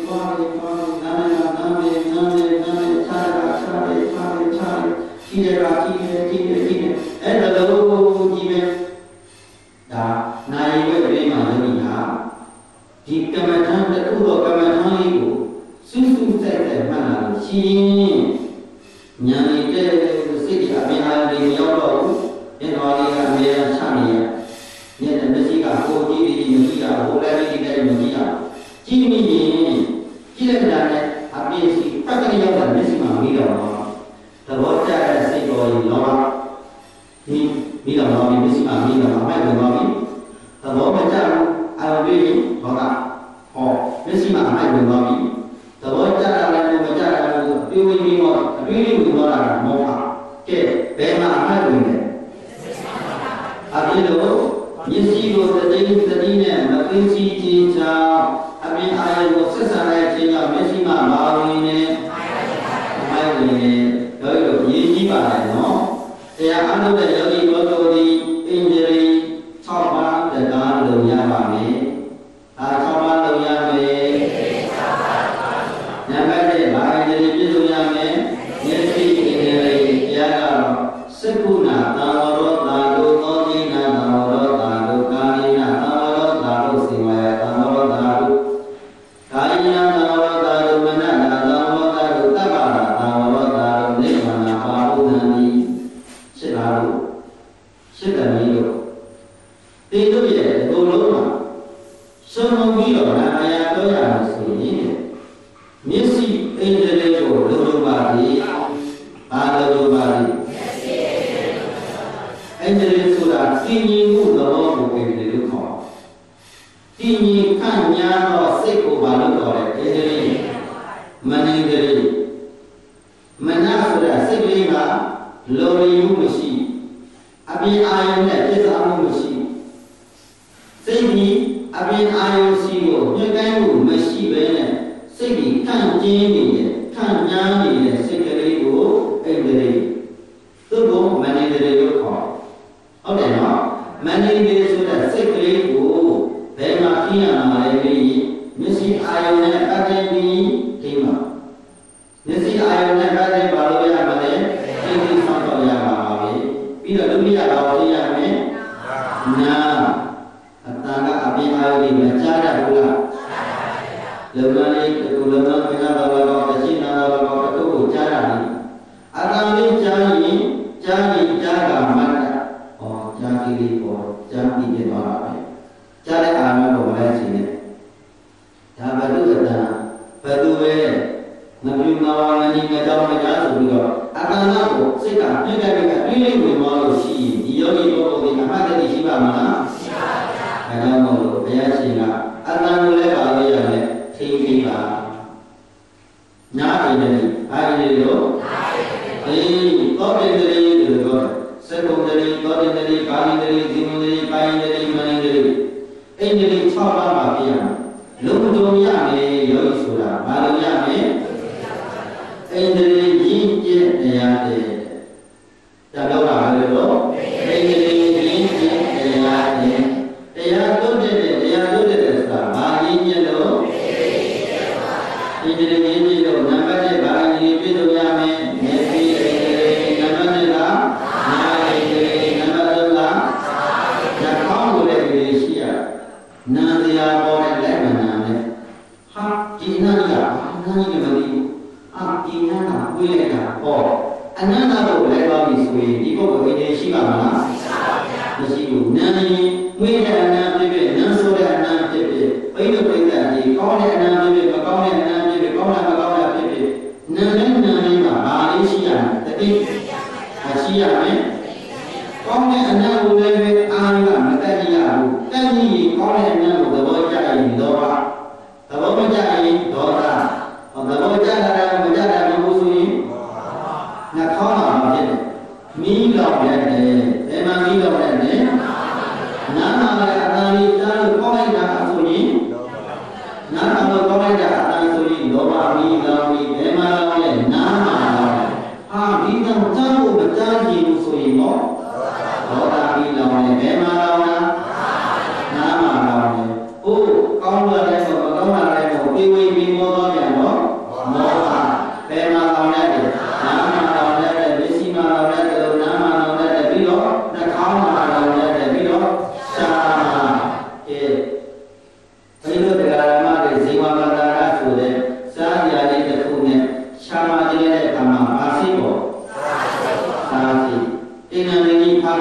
ကြီးတယ်ကကြီးတယ်အဲ့ဒါလို့ကြီးပဲဒါနိုင်ဝဲပြိမာယောဂီဟာဒီကမ္မထံတစ်ခုတော့ကမ္မထံလေးကိုစူးစူးဆိုင်ဆိုင်မှတ်လာလို့ရှိရင်ဉာဏ်ရည်တဲ့စိတ်အမြင်အားလေးရောက်တော့မျက်တော်လေးကအမြဲတမ်းချနေရမျက်နှာမရှိကကိုကြည့်ပြီးမရှိရဟိုလည်းမရှိတဲ့မရှိရကြည့်မိရင်ကြည့်တဲ့ဉာဏ်နဲ့အပြည့်စီပတ်ကလေးရောက်တဲ့မျက်စိမှာမိတော့သဘောကျတဲ့စိတ်တော်ကြီးလောဘမိတော့မျက်စိမှာမိတော့မိုက်ဝင်သွားပြီသဘောမကျဘူးအာရုံတွေဘောကဟောမျက်စိမှာမိုက်ဝင်သွားပြီသဘောကျတာလည်းမကျတာလည်းပြေးဝင်ပြီးတော့အတွေးလေးဝင်သွားတာကမောဟကဲဘယ်မှာအမိုက်ဝင်လဲအပြည့်လို့မျက်စိကိုတတိနဲ့မသိစီခြင်းကြောင့်အပြင်အာရုံကိုဆက်ဆံတဲ့ခြင်းကြောင့်မျက်စိမှာဘာဝင်လဲမိုက်ဝင်တယ်တို့ရည်ကြီးပါတယ်နော်တရားအားထုတ်တဲ့ယောဂီဘောတော်ဒီအင်ဂျီရီ6ပါးတရားလုံးရပါမယ်6ပါးလုံးရမယ်နံပါတ်1ဘာအင်ဂျီရီပြည့်စုံရမယ်မျက်စိအင်ဂျီရီတရားကတော့စက္ခုနာသံဝရောတာတို့သောတိနာသံဝရောတာတို့ကာမိနာသံဝရောတာတို့စေဝယသံဝရောတာတို့ကာယနာသံဝရောတာတို့မနနာသံဝရောတာတို့တပ္ပနာသံဝရောတာတို့နိဗ္ဗာန်ပါဘုဒ္ဓံဒီရှင်းလားလို့ရှင်းတယ်လို့ဒီတို့ရဲ့ဘုံလုံးမှာဆုံးမပြီးတော့နာမယပြောရလို့ဆိုရင်မျက်စိအင်္ဂလိပ်ကိုလုံးလုံးပါလေဘာလုံးပါလေအင်္ဂလိပ်ဆိုတာသိဉ္ဇမှုသဘောကိုပဲလို့ခေါ်သိဉ္ဇခန့်ညာတော့စိတ်ကိုဘာလို့ခေါ်လဲအင်္ဂလိပ်မနင်္ဂလိပ်မနဆိုတာစိတ်လေးကလောရီမှုမရှိအပြင်အာယုံနဲ့ပြည့်စုံမှုမရှိစိတ်ကြီးအပြင်အာယုံစီကိုညှိနှိုင်းမှုမရှိဘဲနဲ့စိတ်ကြီးခန့်ကျင်းနေတဲ့ခန့်ညားနေတဲ့စိတ်ကလေးကိုအင်္ဂလိပ်သူ့ကိုမနင်္ဂလိပ်လို့ခေါ်ဟုတ်တယ်နော်မနင်္ဂလိပ်ဆိုတဲ့စိတ်ကလေးကိုဘယ်မှာသိရမှာလဲပြီးမျက်စိအာယုံနဲ့ပတ်သက်ပြီးဒီမှာမျက်စိအာယုံနဲ့ပတ်သက်ပါလို့ရမှာလဲသိသိဆောင်တော့ရမှာပါပဲပြီးတော့ဒုတိယတော့သိရမယ်နာအတန်ကအပြင်အာယုံကြီးမကြားတတ်ဘူးလားလုံလန်းလေးကိုလုံလန်းခဏတော့တရှိနာတော့ကိုကြားရတယ်အတန်လေးကြားရင်ကြားကမှတ်တာဟောကြားကလေးပေါ်ကြားပြီးပြသွားတာပဲကြားတဲ့အာရုံကိုမလိုက်ချင်နဲ့ဒါဘဒုအတန်ဘဒုပဲမပြူနာဝါငကြီးငကြောင်းငကြားဆိုပြီးတော့အတန်ကိုစိတ်ကပြည့်တဲ့ကပြည့်လေးဝင်သွားလို့ရှိရင်ဒီယောဂီပုဂ္ဂိုလ်ဒီအမှတ်တည်းရှိပါမလားရှိပါဗျာအဲဒါမို့လို့ဘုရားရှင်ကအတန်ကိုလည်းပါလို့ရတယ်ထိန်းပြီးပါနားအိမ်တယ်ဘာအိမ်တယ်လို့သောတေတရီလို့ပြောစေကုံတရီသောတေတရီကာလိတရီဇိမတရီပိုင်းတရီမဏိတရီအိန္ဒြေ6ပါးပါပြရမယ်လုံးတုံရမယ်ယောဂီဆိုတာဘာလို့ရမလဲအိန္ဒြေရင်းကျက်တရားတဲ့ဒါတော့ပါလေတော့အိန္ဒြေရင်းကျက်တရားတဲ့တရားတို့တဲ့ဆိုတာဘာရင်းကျက်လို့အိန္ဒြေရင်းကျက်လို့နံပါတ်1ဘာရင်းပြည့်စုံရမယ်မျက်စိနံပါတ်2ကနားရည်နံပါတ်3ကနှာခေါင်းကိုလည်းဒီရှိရနာတရားပေါ်တဲ့လက်မနာနဲ့ဟာဒီနာရဘာနာကြီးမသိဘူးဒီနာကဝေးလိုက်တာဟောအနန္တကိုလည်းသွားပြီဆိုရင်ဒီပုဂ္ဂိုလ်အင်းရှိပါမလားရှိပါဗျာမရှိဘူးနာရင်ဝေးတဲ့အနန္တဖြစ်ဖြစ်နာဆိုတဲ့အနန္တဖြစ်ဖြစ်ဘိဓိပရိသတ်ဒီကောင်းတဲ့အနန္တဖြစ်ဖြစ်မကောင်းတဲ့အနန္တဖြစ်ဖြစ်ကောင်းတာမကောင်းတာဖြစ်ဖြစ်နာနဲ့နာနဲ့ကဘာလေးရှိရလဲတတိရှိရမယ်ကောင်းတဲ့အနန္တကိုလည်းအာရုံကမတက်ကြရဘူးတက်ကြည့်ရင်ကောင်းတဲ့အနန္တကိုသဘောကျရင်ဒေါသသဘောမကျရင်ဒေါသသဘောကျတာမကျတာမဟုတ်ဆိုရင်နှာခေါင်းမှာဖြစ်တယ်မီးလောင်တဲ့ဘယ်မှာမီးလောင်တဲ့နားမှာလည်းအတန်လေးကြားလို့ကောင်းလိုက်တာဆိုရင်နားမှာလို့ကောင်းလိုက်တာအတန်ဆိုရင်လောဘမီးလောင်ပြီးဘယ်မှာလောင်လဲနားမှာလောင်ဟာဒီတော့ကြားလို့မကြားကြည့်ဘူးဆိုရင်တော့ဒေါသမီးလောင်တယ်ဘယ်မှာလောင်လားနားမှာလောင်တယ်အိုးကောင်းလာတဲ့ဆိုမကောင်းလာတဲ့ဆိုပြေးဝေးပြီးမောတော့ပြန်တော့မောတာဘယ်မှာလောင်လဲနားမှာလောင်လဲမျက်စိမှာလောင်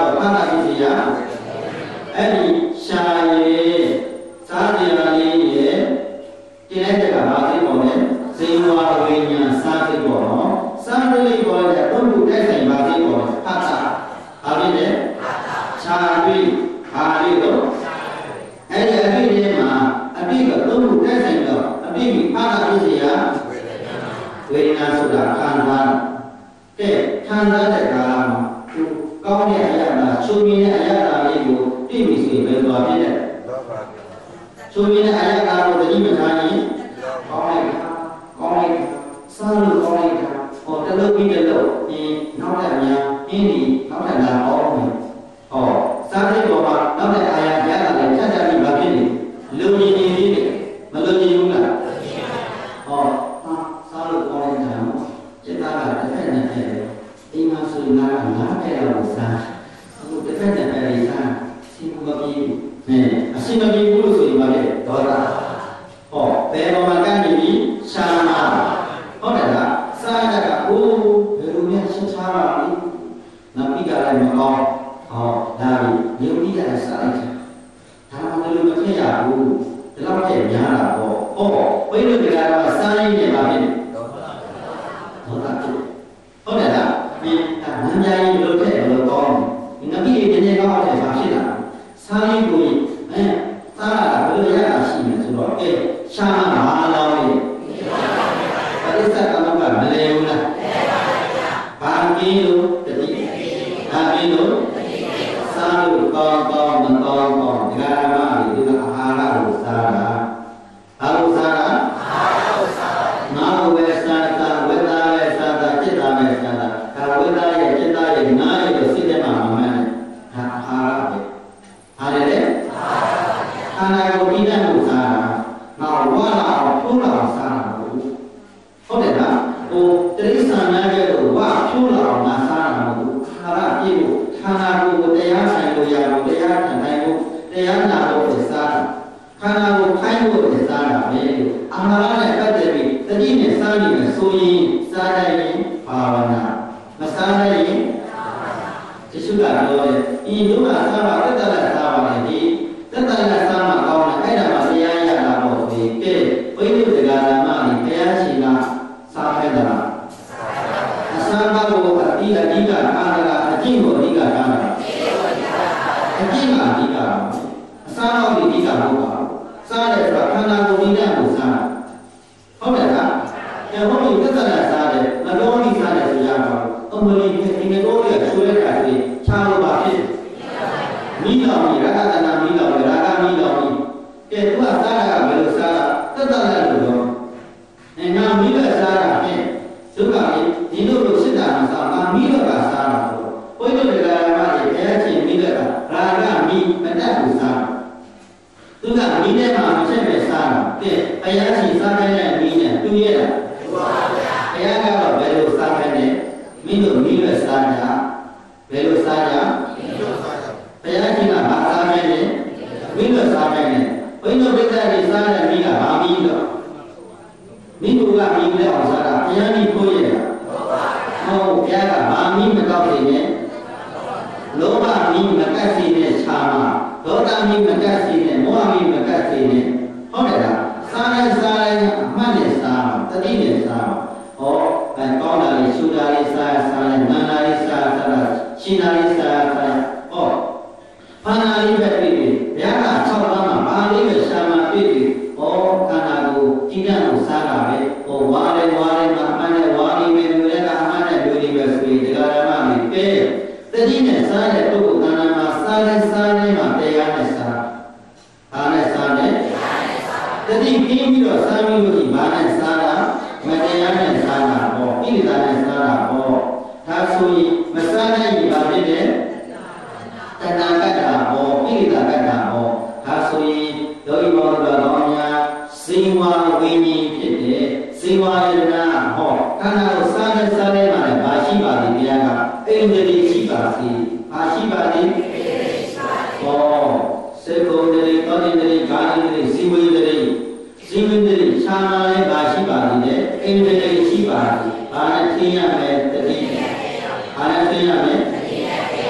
တော့ဖတ်တာဖြစ်စီရအဲ့ဒီရှာရေစားကြရလေးရေတင်လိုက်တဲ့ကဘာသိပေါ်လဲဇေဝဝိညာဉ်စားသိပေါ်နော်စားသိပေါ်တဲ့ဘုမှုတိုက်ဆိုင်ဘာသိပေါ်လဲဖတ်တာဘာဖြစ်လဲရှာတွေ့ဟာလေးတော့အဲ့ဒီအဖြစ်ထဲမှာအဖြစ်ကဘုမှုတိုက်ဆိုင်တော့အဖြစ်ပြီးဖတ်တာဖြစ်စီရဝေဒနာဆိုတာခံစားကဲခံစားတဲ့ကာလမှာကောင်းတဲ့အရာလားချုပ်မြင်တဲ့အရာလားလေးကိုသိပြီဆိုရင်ဘယ်သွားဖြစ်လဲချုပ်မြင်တဲ့အရာလားကိုတတိမထားရင်ကောင်းလိုက်စားလို့ကောင်းလိုက်တာဟောတလုံးပြီးတလုံးဒီနောက်တဲ့များအင်းဒီနောက်တဲ့လာအောင်ဟောစားတဲ့ပေါ်မှာနောက်တဲ့အရာရတာလည်းချက်ချက်ပြီးမဖြစ်နေလုံရင်နေသေးတယ်မလုံရင်ဘူးလားဟောစားလို့ကောင်းလိုက်တာจิตตาကတစ်ဖက်နဲ့အဲ့အိမ်မှာဆိုရင်ငါက9ဖက်လောက်စားအခုတစ်ဖက်နဲ့အဲ့စားစီမမပြေဘူးအစီမပြေဘူးလို့ဆိုရင်ပါလေဒေါသဟောဘယ်ပေါ်မှာကန့်နေပြီရှာမှာဟုတ်တယ်လားစားရတာကအိုးဘယ်လိုများရှင်းချပါလိမ့်ငါပြီးကြလိုက်မကောင်းဟောဒါပြီရုပ်ပြီးကြလိုက်စားလိုက်ဒါမှမဟုတ်မဖြစ်ရဘူးဒီလောက်ကျများတာပေါ့ဟောဘိလို့ဒီကတော့စားရင်းနေပါပြီဟုတ်တယ်လားဒီနန်းကြိုင်လို့တဲ့လို့ကောင်းတယ်ငါပြီးရင်ဒီနေ့ကောင်းတယ်ဘာဖြစ်လာစားရင်းကိုစားရတာဘယ်လိုရတာရှိနေဆိုတော့ရှာမှာမလောင်းလေပရိစ္ဆေကမကမလဲဘူးလားဘာကင်းလို့တတိဘာကင်းလို့စားလို့ကောင်းမကောင်းဒီဃာရမတွေဒီအာဟာရကိုစားတာဘာလို့စားတာငါဝေစားတာဝေသားရဲ့စားတာจิตတာရဲ့စားတာဒါဝေသားရဲ့จิตတာရဲ့နားရဲ့စိတ်ထဲမှာမမှန်ဒါအာဟာရပဲဟာတယ်လေခန္ဓာကိုယ်ပြီးတဲ့မှုစားတာငါဝါလာအောင်ထိုးလာအောင်စားတာဟုတ်တယ်လားဟိုတိရစ္ဆာန်များရဲ့ဝါထိုးလာအောင်ငါစားတာမဟုတ်ဘူးခန္ဓာပြည့်ဖို့ခန္ဓာကိုယ်တရားဆိုင်လို့ရဖို့တရားထိုင်နိုင်ဖို့တရားနာဖို့စားတာခန္ဓာကိုခိုင်းဖို့စားတာပဲအာဟာရနဲ့ပတ်သက်ပြီးတတိနဲ့စားနေမယ်ဆိုရင်စားနိုင်ရင်ဘာဝနာမစားနိုင်ရင်ကျေစုကပြောတယ်ဒီလိုကစားပါတက်တက်လက်စားပါလေဒီတက်တက်လက်စားမှကောင်းတယ်အဲ့ဒါမှတရားရတာပေါ့ဒီကဲဘိဓိဒကာဓမ္မကြီးတရားရှိလားစားခဲ့တာအစမ်းပါကိုအဓိကကာတာအကျင့်ကိုအဓိကကာတာအကျင့်ကအဓိကအစားတော့ဒီအဓိကမဟုတ်ပါဘူးစားတယ်ဆိုတာခန္ဓာကိုယ်ကြီးတဲ့ကိုစားတာဟုတ်တယ်လားကျန်ဘုန်းကြီးသက်သက်စားတယ်မတော်ကြီးစားတယ်ဆိုရပါဘူးအမလီဒီငတော်ကြီးဆွဲတာဆိုချာလို့ပါဖြစ်မိတော်ကြီးရတနာမိတော်ကြီးရာဂမိတော်ကြီးကဲသူကစားတာကဘယ်လိုစားတာသက်သက်လို့တော့ငါမိတော့စားတာဖြင့်ဒုက္ခကြီးဒီလိုလိုစစ်တာမစားငါမိတော့ကစားတာဆိုဘုန်းကြီးတို့ကလည်းမကြီးဘယ်ချင်းမိတော့ရာဂမိမတတ်ဘူးစားသူကမိနဲ့မှမဆက်ပဲစားတာကဲဘုရားရှင်စားခိုင်းတဲ့မိနဲ့တူရဲ့လားတူပါဗျာဘုရားကတော့ဘယ်လိုစားခိုင်းလဲမင်းတို့မိပဲစားကြဘယ်လိုစားကြဘုရားရှင်ကဘာစားခိုင်းလဲမင်းတို့စားခိုင်းတယ်ဘုန်းကြီးတို့ပြဿနာကြီးစားတဲ့မိကဘာမိတော့မိတို့ကမိနဲ့အောင်စားတာဘုရားကြီးကိုရဲ့လားဟုတ်ဘုရားကဘာမိမတော့နေနဲ့လောဘမိမကတ်စီနဲ့ခြာမှာဒေါသမိမကတ်စီနဲ့မောဟမိမကတ်စီနဲ့ဟုတ်တယ်လားစားလိုက်အမှတ်နဲ့စားတတိနဲ့စားဟောကောင်းတာလေးရှုတာလေးစားလိုက်နာနာလေးစားရှင်းတာလေးစားဟောဖာနာလေးပဲတွေ့တယ်ဘုရားက6ပါးမှာဘာလေးပဲရှာမှာတွေ့တယ်ဟောခန္ဓာကိုကြည်တတ်လို့စားတာပဲဟောဝါရဲမှာအမှန်နဲ့ဝါရီပဲလူလည်းကအမှန်နဲ့လူတွေပဲဆိုရင်တရားဓမ္မတွေပဲတတိနဲ့စားတဲ့ပုဂ္ဂိုလ်ခန္ဓာမှာစားနေမှာတရားနဲ့စားဘာနဲ့စားလဲတတိပြင်းပြီးတော့စားပြီးလို့ဘာနဲ့စားတာမတရားနဲ့စားတာဟောဣတိတာနဲ့စားတာဟောဒါဆိုရင်မစားနိုင်ရင်ဘာဖြစ်လဲတဏှာကတ္တာဟောဣတိတာကတ္တာဟောဒါဆိုရင်ယောဂီဘောဓတော်များဇေဝဝိညာဉ်ဖြစ်တဲ့ဇေဝယတနာဟောခန္ဓာကိုစားနေမှာလည်းဘာရှိပါလိမ့်တရားကအိန္ဒြေရှိပါစေဘာရှိပါလိမ့်ဟောစေကုံတရိသောတိတရိဂါယတရိဇီဝိတရိခြာနာလည်းဘာရှိပါလိမ့်လဲအိန္ဒြေရှိပါဘာနဲ့သိရမယ်တတိဘာနဲ့သိရမယ်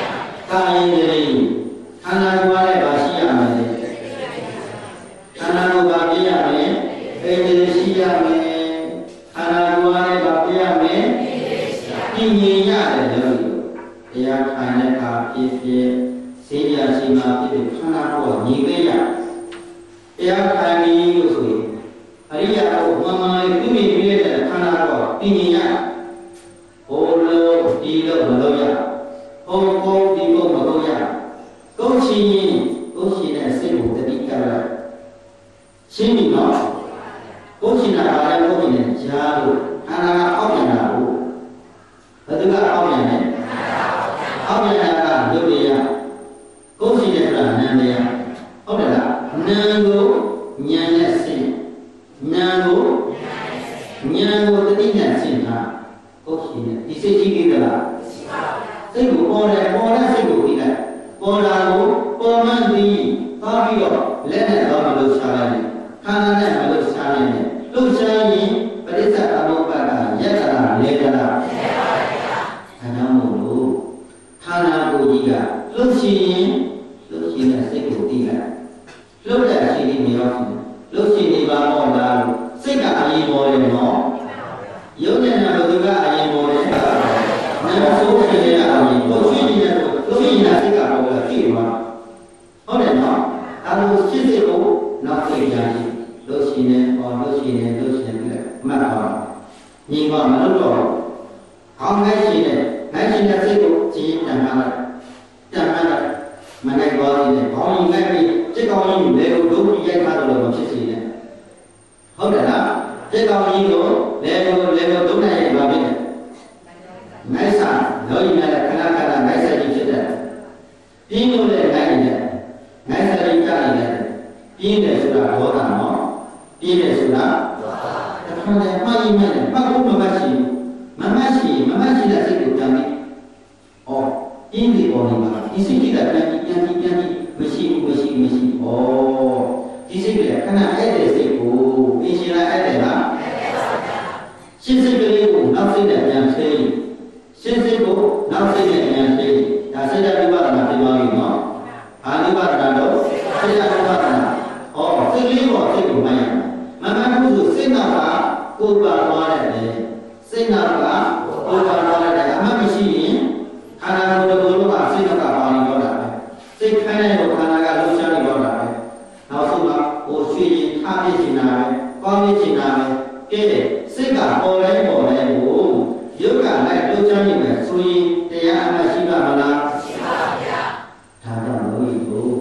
ကာယင်တွေခန္ဓာကိုယ်နဲ့ပါရှိရမယ်ခန္ဓာကိုယ်ပါပြရမယ်အိန္ဒြေရှိရမယ်ခန္ဓာကိုယ်နဲ့ပါပြရမယ်ပြင်းရင်ရတယ်လို့တရားခံတဲ့အခါဖြစ်ဖြစ်စေရရှိမှဖြစ်ဖြစ်ခန္ဓာကိုယ်ညီပေးရတရားခံပြီးလို့ဆိုရင်အရိယာကိုမှန်မှန်လေးသူမြင်ပြည့်တဲ့ခန္ဓာကိုယ်ပြင်းရင်ရဟိုလိုဒီလိုမလုပ်ရဟိုကိုဒီကိုမလုပ်ရကိုယ်ချင်းတဲ့စိတ်ကိုတတိကရရှင်းပြီနော်ကိုယ်ချင်းတာဘာလဲကိုယ်ချင်းနဲ့ကြားလို့ခန္ဓာကအောက်ပြန်တာကိုဘယ်သူကအောက်ပြန်လဲအောက်ပြန်တာကရုပ်တရားကိုယ်ချင်းတဲ့ဆိုတာနာမ်တရားဟုတ်တယ်လားနာမ်ကိုဉာဏ်နဲ့ရှင်းဉာဏ်ကိုတတိနဲ့ရှင်းတာကိုယ်ချင်းနဲ့ဒီစိတ်ကြီးကြည့်ကြလားစိတ်ကိုပေါ်တဲ့စိတ်ကိုပြီးလိုက်ပေါ်လာကိုပေါ်မှန်းပြီးသွားပြီးတော့လက်နဲ့တော့မလို့ရှာလိုက်နဲ့ခန္ဓာနဲ့မလို့ရှာလိုက်နဲ့လှုပ်ရှားရင်ပရိစ္ဆေသမုပ္ပါဒယတနာလေတနာခန္ဓာမို့လို့ခန္ဓာကိုယ်ကြီးကလှုပ်ရှင်တဲ့စိတ်ကိုပြီးလိုက်လှုပ်တဲ့အချိန်ကြီးမရောက်ဘူးလှုပ်ရှင်နေပါတော့လားလို့စိတ်ကအရင်ပေါ်တယ်နော်ရုပ်နဲ့နာမ်ဘယ်သူကအရင်ပေါ်တယ်နာမ်ဆိုးရှင်တဲ့အရင်ကိုရှင်နေတဲ့လှုပ်ရှင်တဲ့စိတ်ကတော့ကြည့်ပါဟုတ်တယ်နော်အဲလိုစိတ်ကိုနောက်သိကြတယ်လို့ရှိနေပေါ်လို့ရှိနေမှတ်ပါညီမမလို့တော့ကောင်းတဲ့ရှိတဲ့စိတ်ကိုကြည်တန်မှလိုက်မနိုင်ပါဘူးလေခေါင်းကြီးလိုက်ပြီးစိတ်ကောင်းကြီးလေကိုဒုက္ခရိုက်ထားလို့မဖြစ်စေနဲ့ဟုတ်တယ်လားစိတ်ကောင်းကြီးကိုလေကိုဒုက္ခရိုက်ပါပြီနိုင်စာလို့ရတဲ့ခဏနိုင်စာကြီးဖြစ်တဲ့ပြင်းလို့လည်းနိုင်တယ်နိုင်စာကြီးကြားနေတယ်ပြင်းတယ်ဆိုတာဒေါသနော်ပြင်းတယ်ဆိုတာတခါတည်းမှတ်ရင်မှတ်ဖို့မမှတ်ရှိတဲ့စိတ်ကိုကြမ်းပြီးပြင်းတယ်ပေါ်နေမှာဒီစိတ်ကြီးကပြန်မရှိဘူးဒီစိတ်ကခဏအဲ့တဲ့စိတ်ကိုအင်းရှင်လိုက်အဲ့တယ်လားရှင်းစိတ်ကလေးကိုနောက်စိတ်နဲ့ပြန်ဖြေးရှင်းစိတ်ကိုနောက်စိတ်နဲ့ပြန်ဖြေးဒါစိတ်ဓာတ်ဝိပဿနာပြောပါမယ်နော်အာနိပါဒနာတော့စိတ်ဓာတ်ဝိပဿနာစိတ်လေးပေါ်စိတ်ကိုမှတ်ရမယ်မမှန်ဘူးဆိုစိတ်နောက်ကကိုယ်ပါသွားတယ်စိတ်နောက်ကကိုယ်ပါသွားတယ်အမှန်မရှိရင်ခန္ဓာကိုယ်ကစိတ်နောက်ကပါနေတော့တာပဲစိတ်ခိုင်းတဲ့ခန္ဓာကလှုပ်ရှားနေတော့တာပဲနောက်ဆုံးကဟိုရွှေရင်ထားပြချင်တာပဲကောင်းပြချင်တာပဲကဲစိတ်ကပေါ်လဲကိုယုတ်ကလိုက်လှုပ်ရှားနေမယ်ဆိုရင်တရားအမှရှိပါမလားရှိပါဗျာဒါကြောင့်လို့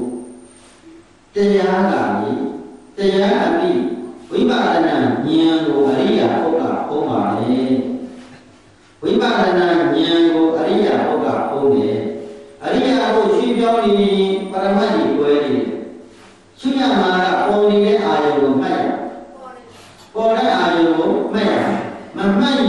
တရားကတရားအမိဝိပဿနာဉာဏ်ကိုအရိယာပုဂ္ဂိုလ်ဟောပါလေဝိပဿနာဉာဏ်ကိုအရိယာပုဂ္ဂိုလ်ဟောတယ်အရိယာကိုရှင်းပြောနေပရမတ်ကြီးပွဲနေရှုရမှာကပေါ်နေတဲ့အာယုံကိုမှတ်ရပေါ်တဲ့အာယုံကိုမှတ်ရမမှတ်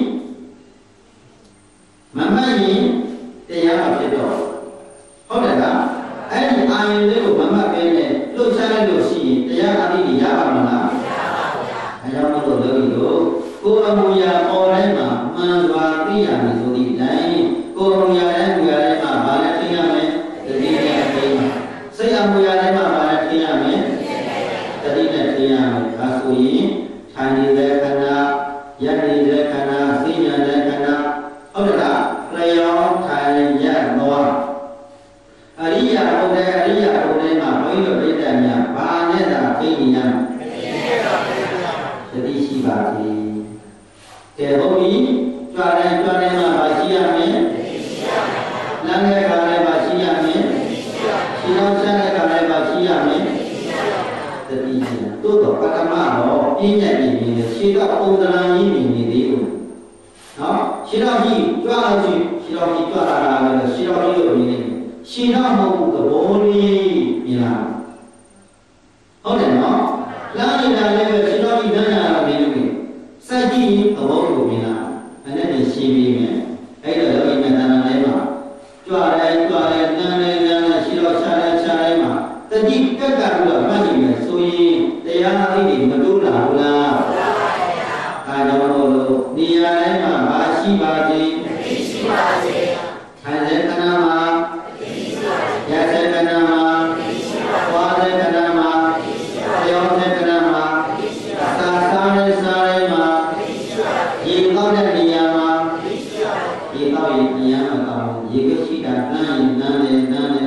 ရင်တရားမဖြစ်တော့ဟုတ်တယ်လားအဲ့ဒီအာယုံလေးကိုမမှတ်ဘဲနဲ့လှုပ်ရှားလိုက်လို့ရှိရင်တရားအတိရပါမလားမရပါဘူးဗျာအဲကြောင့်မို့လို့ကိုယ်အမူအရာပေါ်တိုင်းမှာမှန်စွာသိရမယ်ဆိုသည့်တိုင်းကိုယ်အမူအရာတိုင်းမှာဘာလဲသိရမယ်တတိယသိရစိတ်အမူအရာတိုင်းမှာဘာလဲသိရမယ်တတိယသိရမယ်ဒါဆိုရင်ထိုင်နေတဲ့ခန္ဓာရပ်နေတဲ့ခန္ဓာသိညာတဲ့ခန္ဓာဟုတ်တယ်လားလျောင်းထိုင်ရပ်သွားအရိယာဘုရားမှာဘုန်းကြီးတို့ပြည့်တယ်များဘာနဲ့သာသိနေရမှာတတိရှိပါစေကဲဟုတ်ပြီကြွားတိုင်းမှာပါရှိရမယ်လမ်းတဲ့ခါလည်းပါရှိရမယ်ရှင်းအောင်ဆက်တဲ့ခါလည်းပါရှိရမယ်တတိရှိသို့တော့ပထမတော့ပြင်းညက်နေနေရှင်းတော့ပုံသဏ္ဍာန်ကြီးနေသေးဘူးနော်ရှင်းတော့ကြီးကြွားလာတာလည်းရှင်းတော့ကြီးလို့နေနေရှင်းတော့မဟုတ်ဘူးသဘောလေးမြင်လားဟုတ်တယ်နော်လမ်းနေတာလည်းပဲရှင်းတော့ကြီးလမ်းရတာနေလို့စိုက်ကြည့်သဘောကိုမြင်လားအဲ့ဒါနဲ့ရှင်းပြီးမယ်အဲ့တော့ယောဂီများတဏ္ဍာလေးမှာကြွားတယ်နန်းတယ်ရှင်းတော့ချတယ်မှာတတိကက်ကပြီးတော့မှတ်ကြည့်မယ်ဆိုရင်တရားအသိတွေမတိုးလာဘူးလားမှန်ပါဗျာအဲကြောင့်လို့နေရာတိုင်းမှာမရှိပါစေရှိပါစေခံတဲ့ခဏမှာရေကရှိတာနန်းနန်းနဲ့ကိုယ်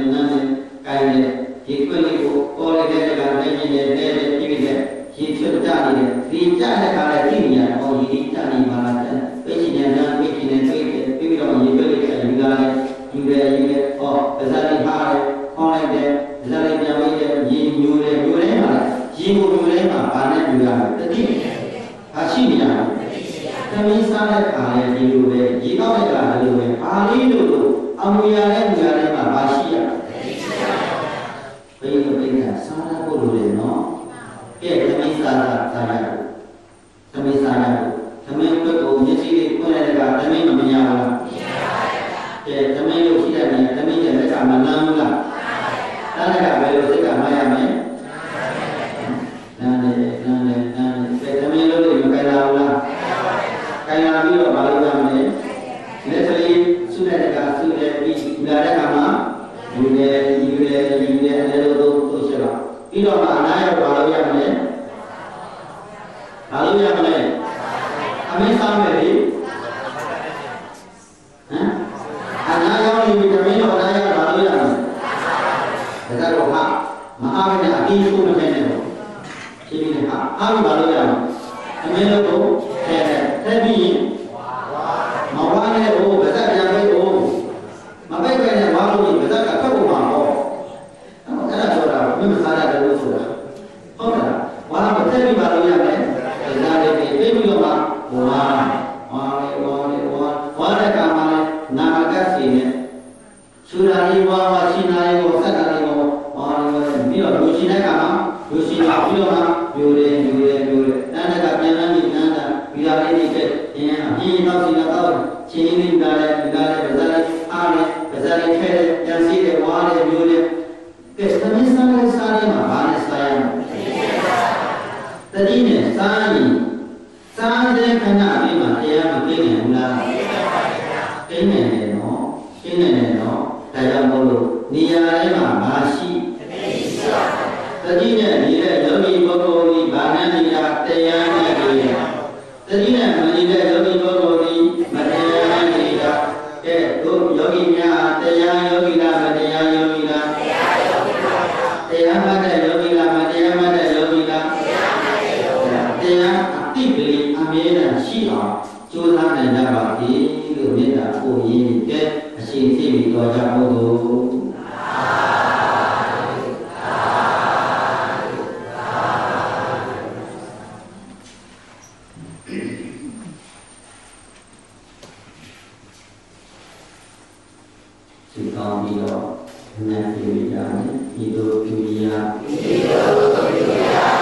လေးကိုပေါ်လိုက်တဲ့ကလည်းနေတယ်ပြီးပြီတဲ့ရေချွတ်ကြနေတယ်ဒီကြတဲ့ခါလည်းသိနေရအောင်ရေကြနေပါလားပိတ်နေတယ်ပိတ်နေတယ်ပြီးတော့ရေကလေးကယူလာတယ်ယူတယ်ဟောပါဇာတိဟာတယ်ခေါင်းလိုက်တယ်ပါဇာတိပြန်ပြီးတယ်ရေညိုတယ်ညိုတယ်မှာရေကိုညိုတယ်မှာဘာနဲ့ညိုရလဲတတိဟာရှိနေရတယ်သမီးစားတဲ့ခါလည်းဒီလိုပဲရေတောက်တဲ့ခါလည်းဒီလိုပဲဘာလေးလို့အမူအရာနဲ့ညိုရတဲ့မှာဘာရှိရဘယ်လိုပဲစားရဖို့လိုတယ်နော်ကဲသမီးစားရတယ်သမီးစားရတယ်သမီးဘက်ကိုမျက်စိလေးဖွင့်လိုက်တဲ့ကသမီးမမြင်ရဘူးလားကဲသမီးလို့ရှိတဲ့နေသမီးရဲ့လက်ကမလန်းဘူးလားလမ်းကဘယ်လိုစိတ်ကမရမလဲလမ်းတယ်ကဲသမီးလို့မကြိုက်လာဘူးလားကြိုက်လာပြီးတော့မလုပ်ရမလဲလက်စလေးစုတဲ့ကစုတဲ့ပြီးလာတဲ့ကမှယူတယ်အဲ့လိုတို့ရှိတော့ပြီးတော့မှအနာရောဘာလို့ရမလဲဘာလို့ရမလဲအမေစားမယ်လေဟမ်အနာရောနေပြီးသမီးတော့အနာရောဘာလို့ရမလဲဒါကတော့ဟာမအားနဲ့အပြီးဆုံးမနေနဲ့တော့ရှင်းပြီလေဟာအားပြီးဘာလို့ရမလဲအမေတို့ကိုထဲပြီးမဝါနဲ့ဟိုဗဇက်ပြန်ပဲဟိုမပိတ်ပဲနဲ့ဝါလို့ဗဇက်ကဖက်ဖို့မှာပေါ့အဲ့ဒါဆိုတာမင်းမစားရတယ်လို့ဆိုတာဟုတ်လားဝါမထဲပြီးဘာလို့ရမလဲဒါလည်းပြီးပြီးတော့မှဝါတဲ့ကမှလည်းနာမကစီနဲ့ရှူတာလေးဝါရှင်းတာလေးကိုဆက်တာလေးကိုဝါပြီးတော့လူရှင်တဲ့ကမှလူရှင်ကပြီးတော့မှပြိုတယ်တန်းတကပြန်လန်းပြီးတန်းတာပြီးတာလေးတွေကအင်းတော့စီတော့ချင်းလေးလာတယ်ဗဇာလေးအားတယ်ဗဇာလေးထဲတယ်ပြန်စီတယ်ဝါတယ်ပြိုတယ်ကဲသမီးစားတဲ့စားရမှာဘာနဲ့စားရမလဲတတိနဲ့စားရင်စားတဲ့ခဏလေးမှာတရားမသိနိုင်ဘူးလားသိနိုင်တယ်နော်ဒါကြောင့်မို့လို့နေရာတိုင်းမှာဘာရှိတတိနဲ့နေတဲ့ယောဂီပုဂ္ဂိုလ်ဒီဘာနဲ့နေတာတရားနဲ့နေတာတတိနဲ့မနေတဲ့ယောဂီပုဂ္ဂိုလ်ဒီမတရားနဲ့နေတာကဲတို့ယောဂီများတရားယောဂီလားမတရားယောဂီလားတရားမှတ်တဲ့ယောဂီလားမတရားမှတ်တဲ့ယောဂီလားတရားအတိပလီအမြဲတမ်းရှိအောင်ကြိုးစားနိုင်ကြပါစေလို့မေတ္တာပို့ရင်းတဲ့အရှင်သိပြီးတော်ကြဖို့သို့ဒီကောင်းပြီးတော့ဉာဏ်ပြည့်ရမယ်ဒီလိုပြည့်ရ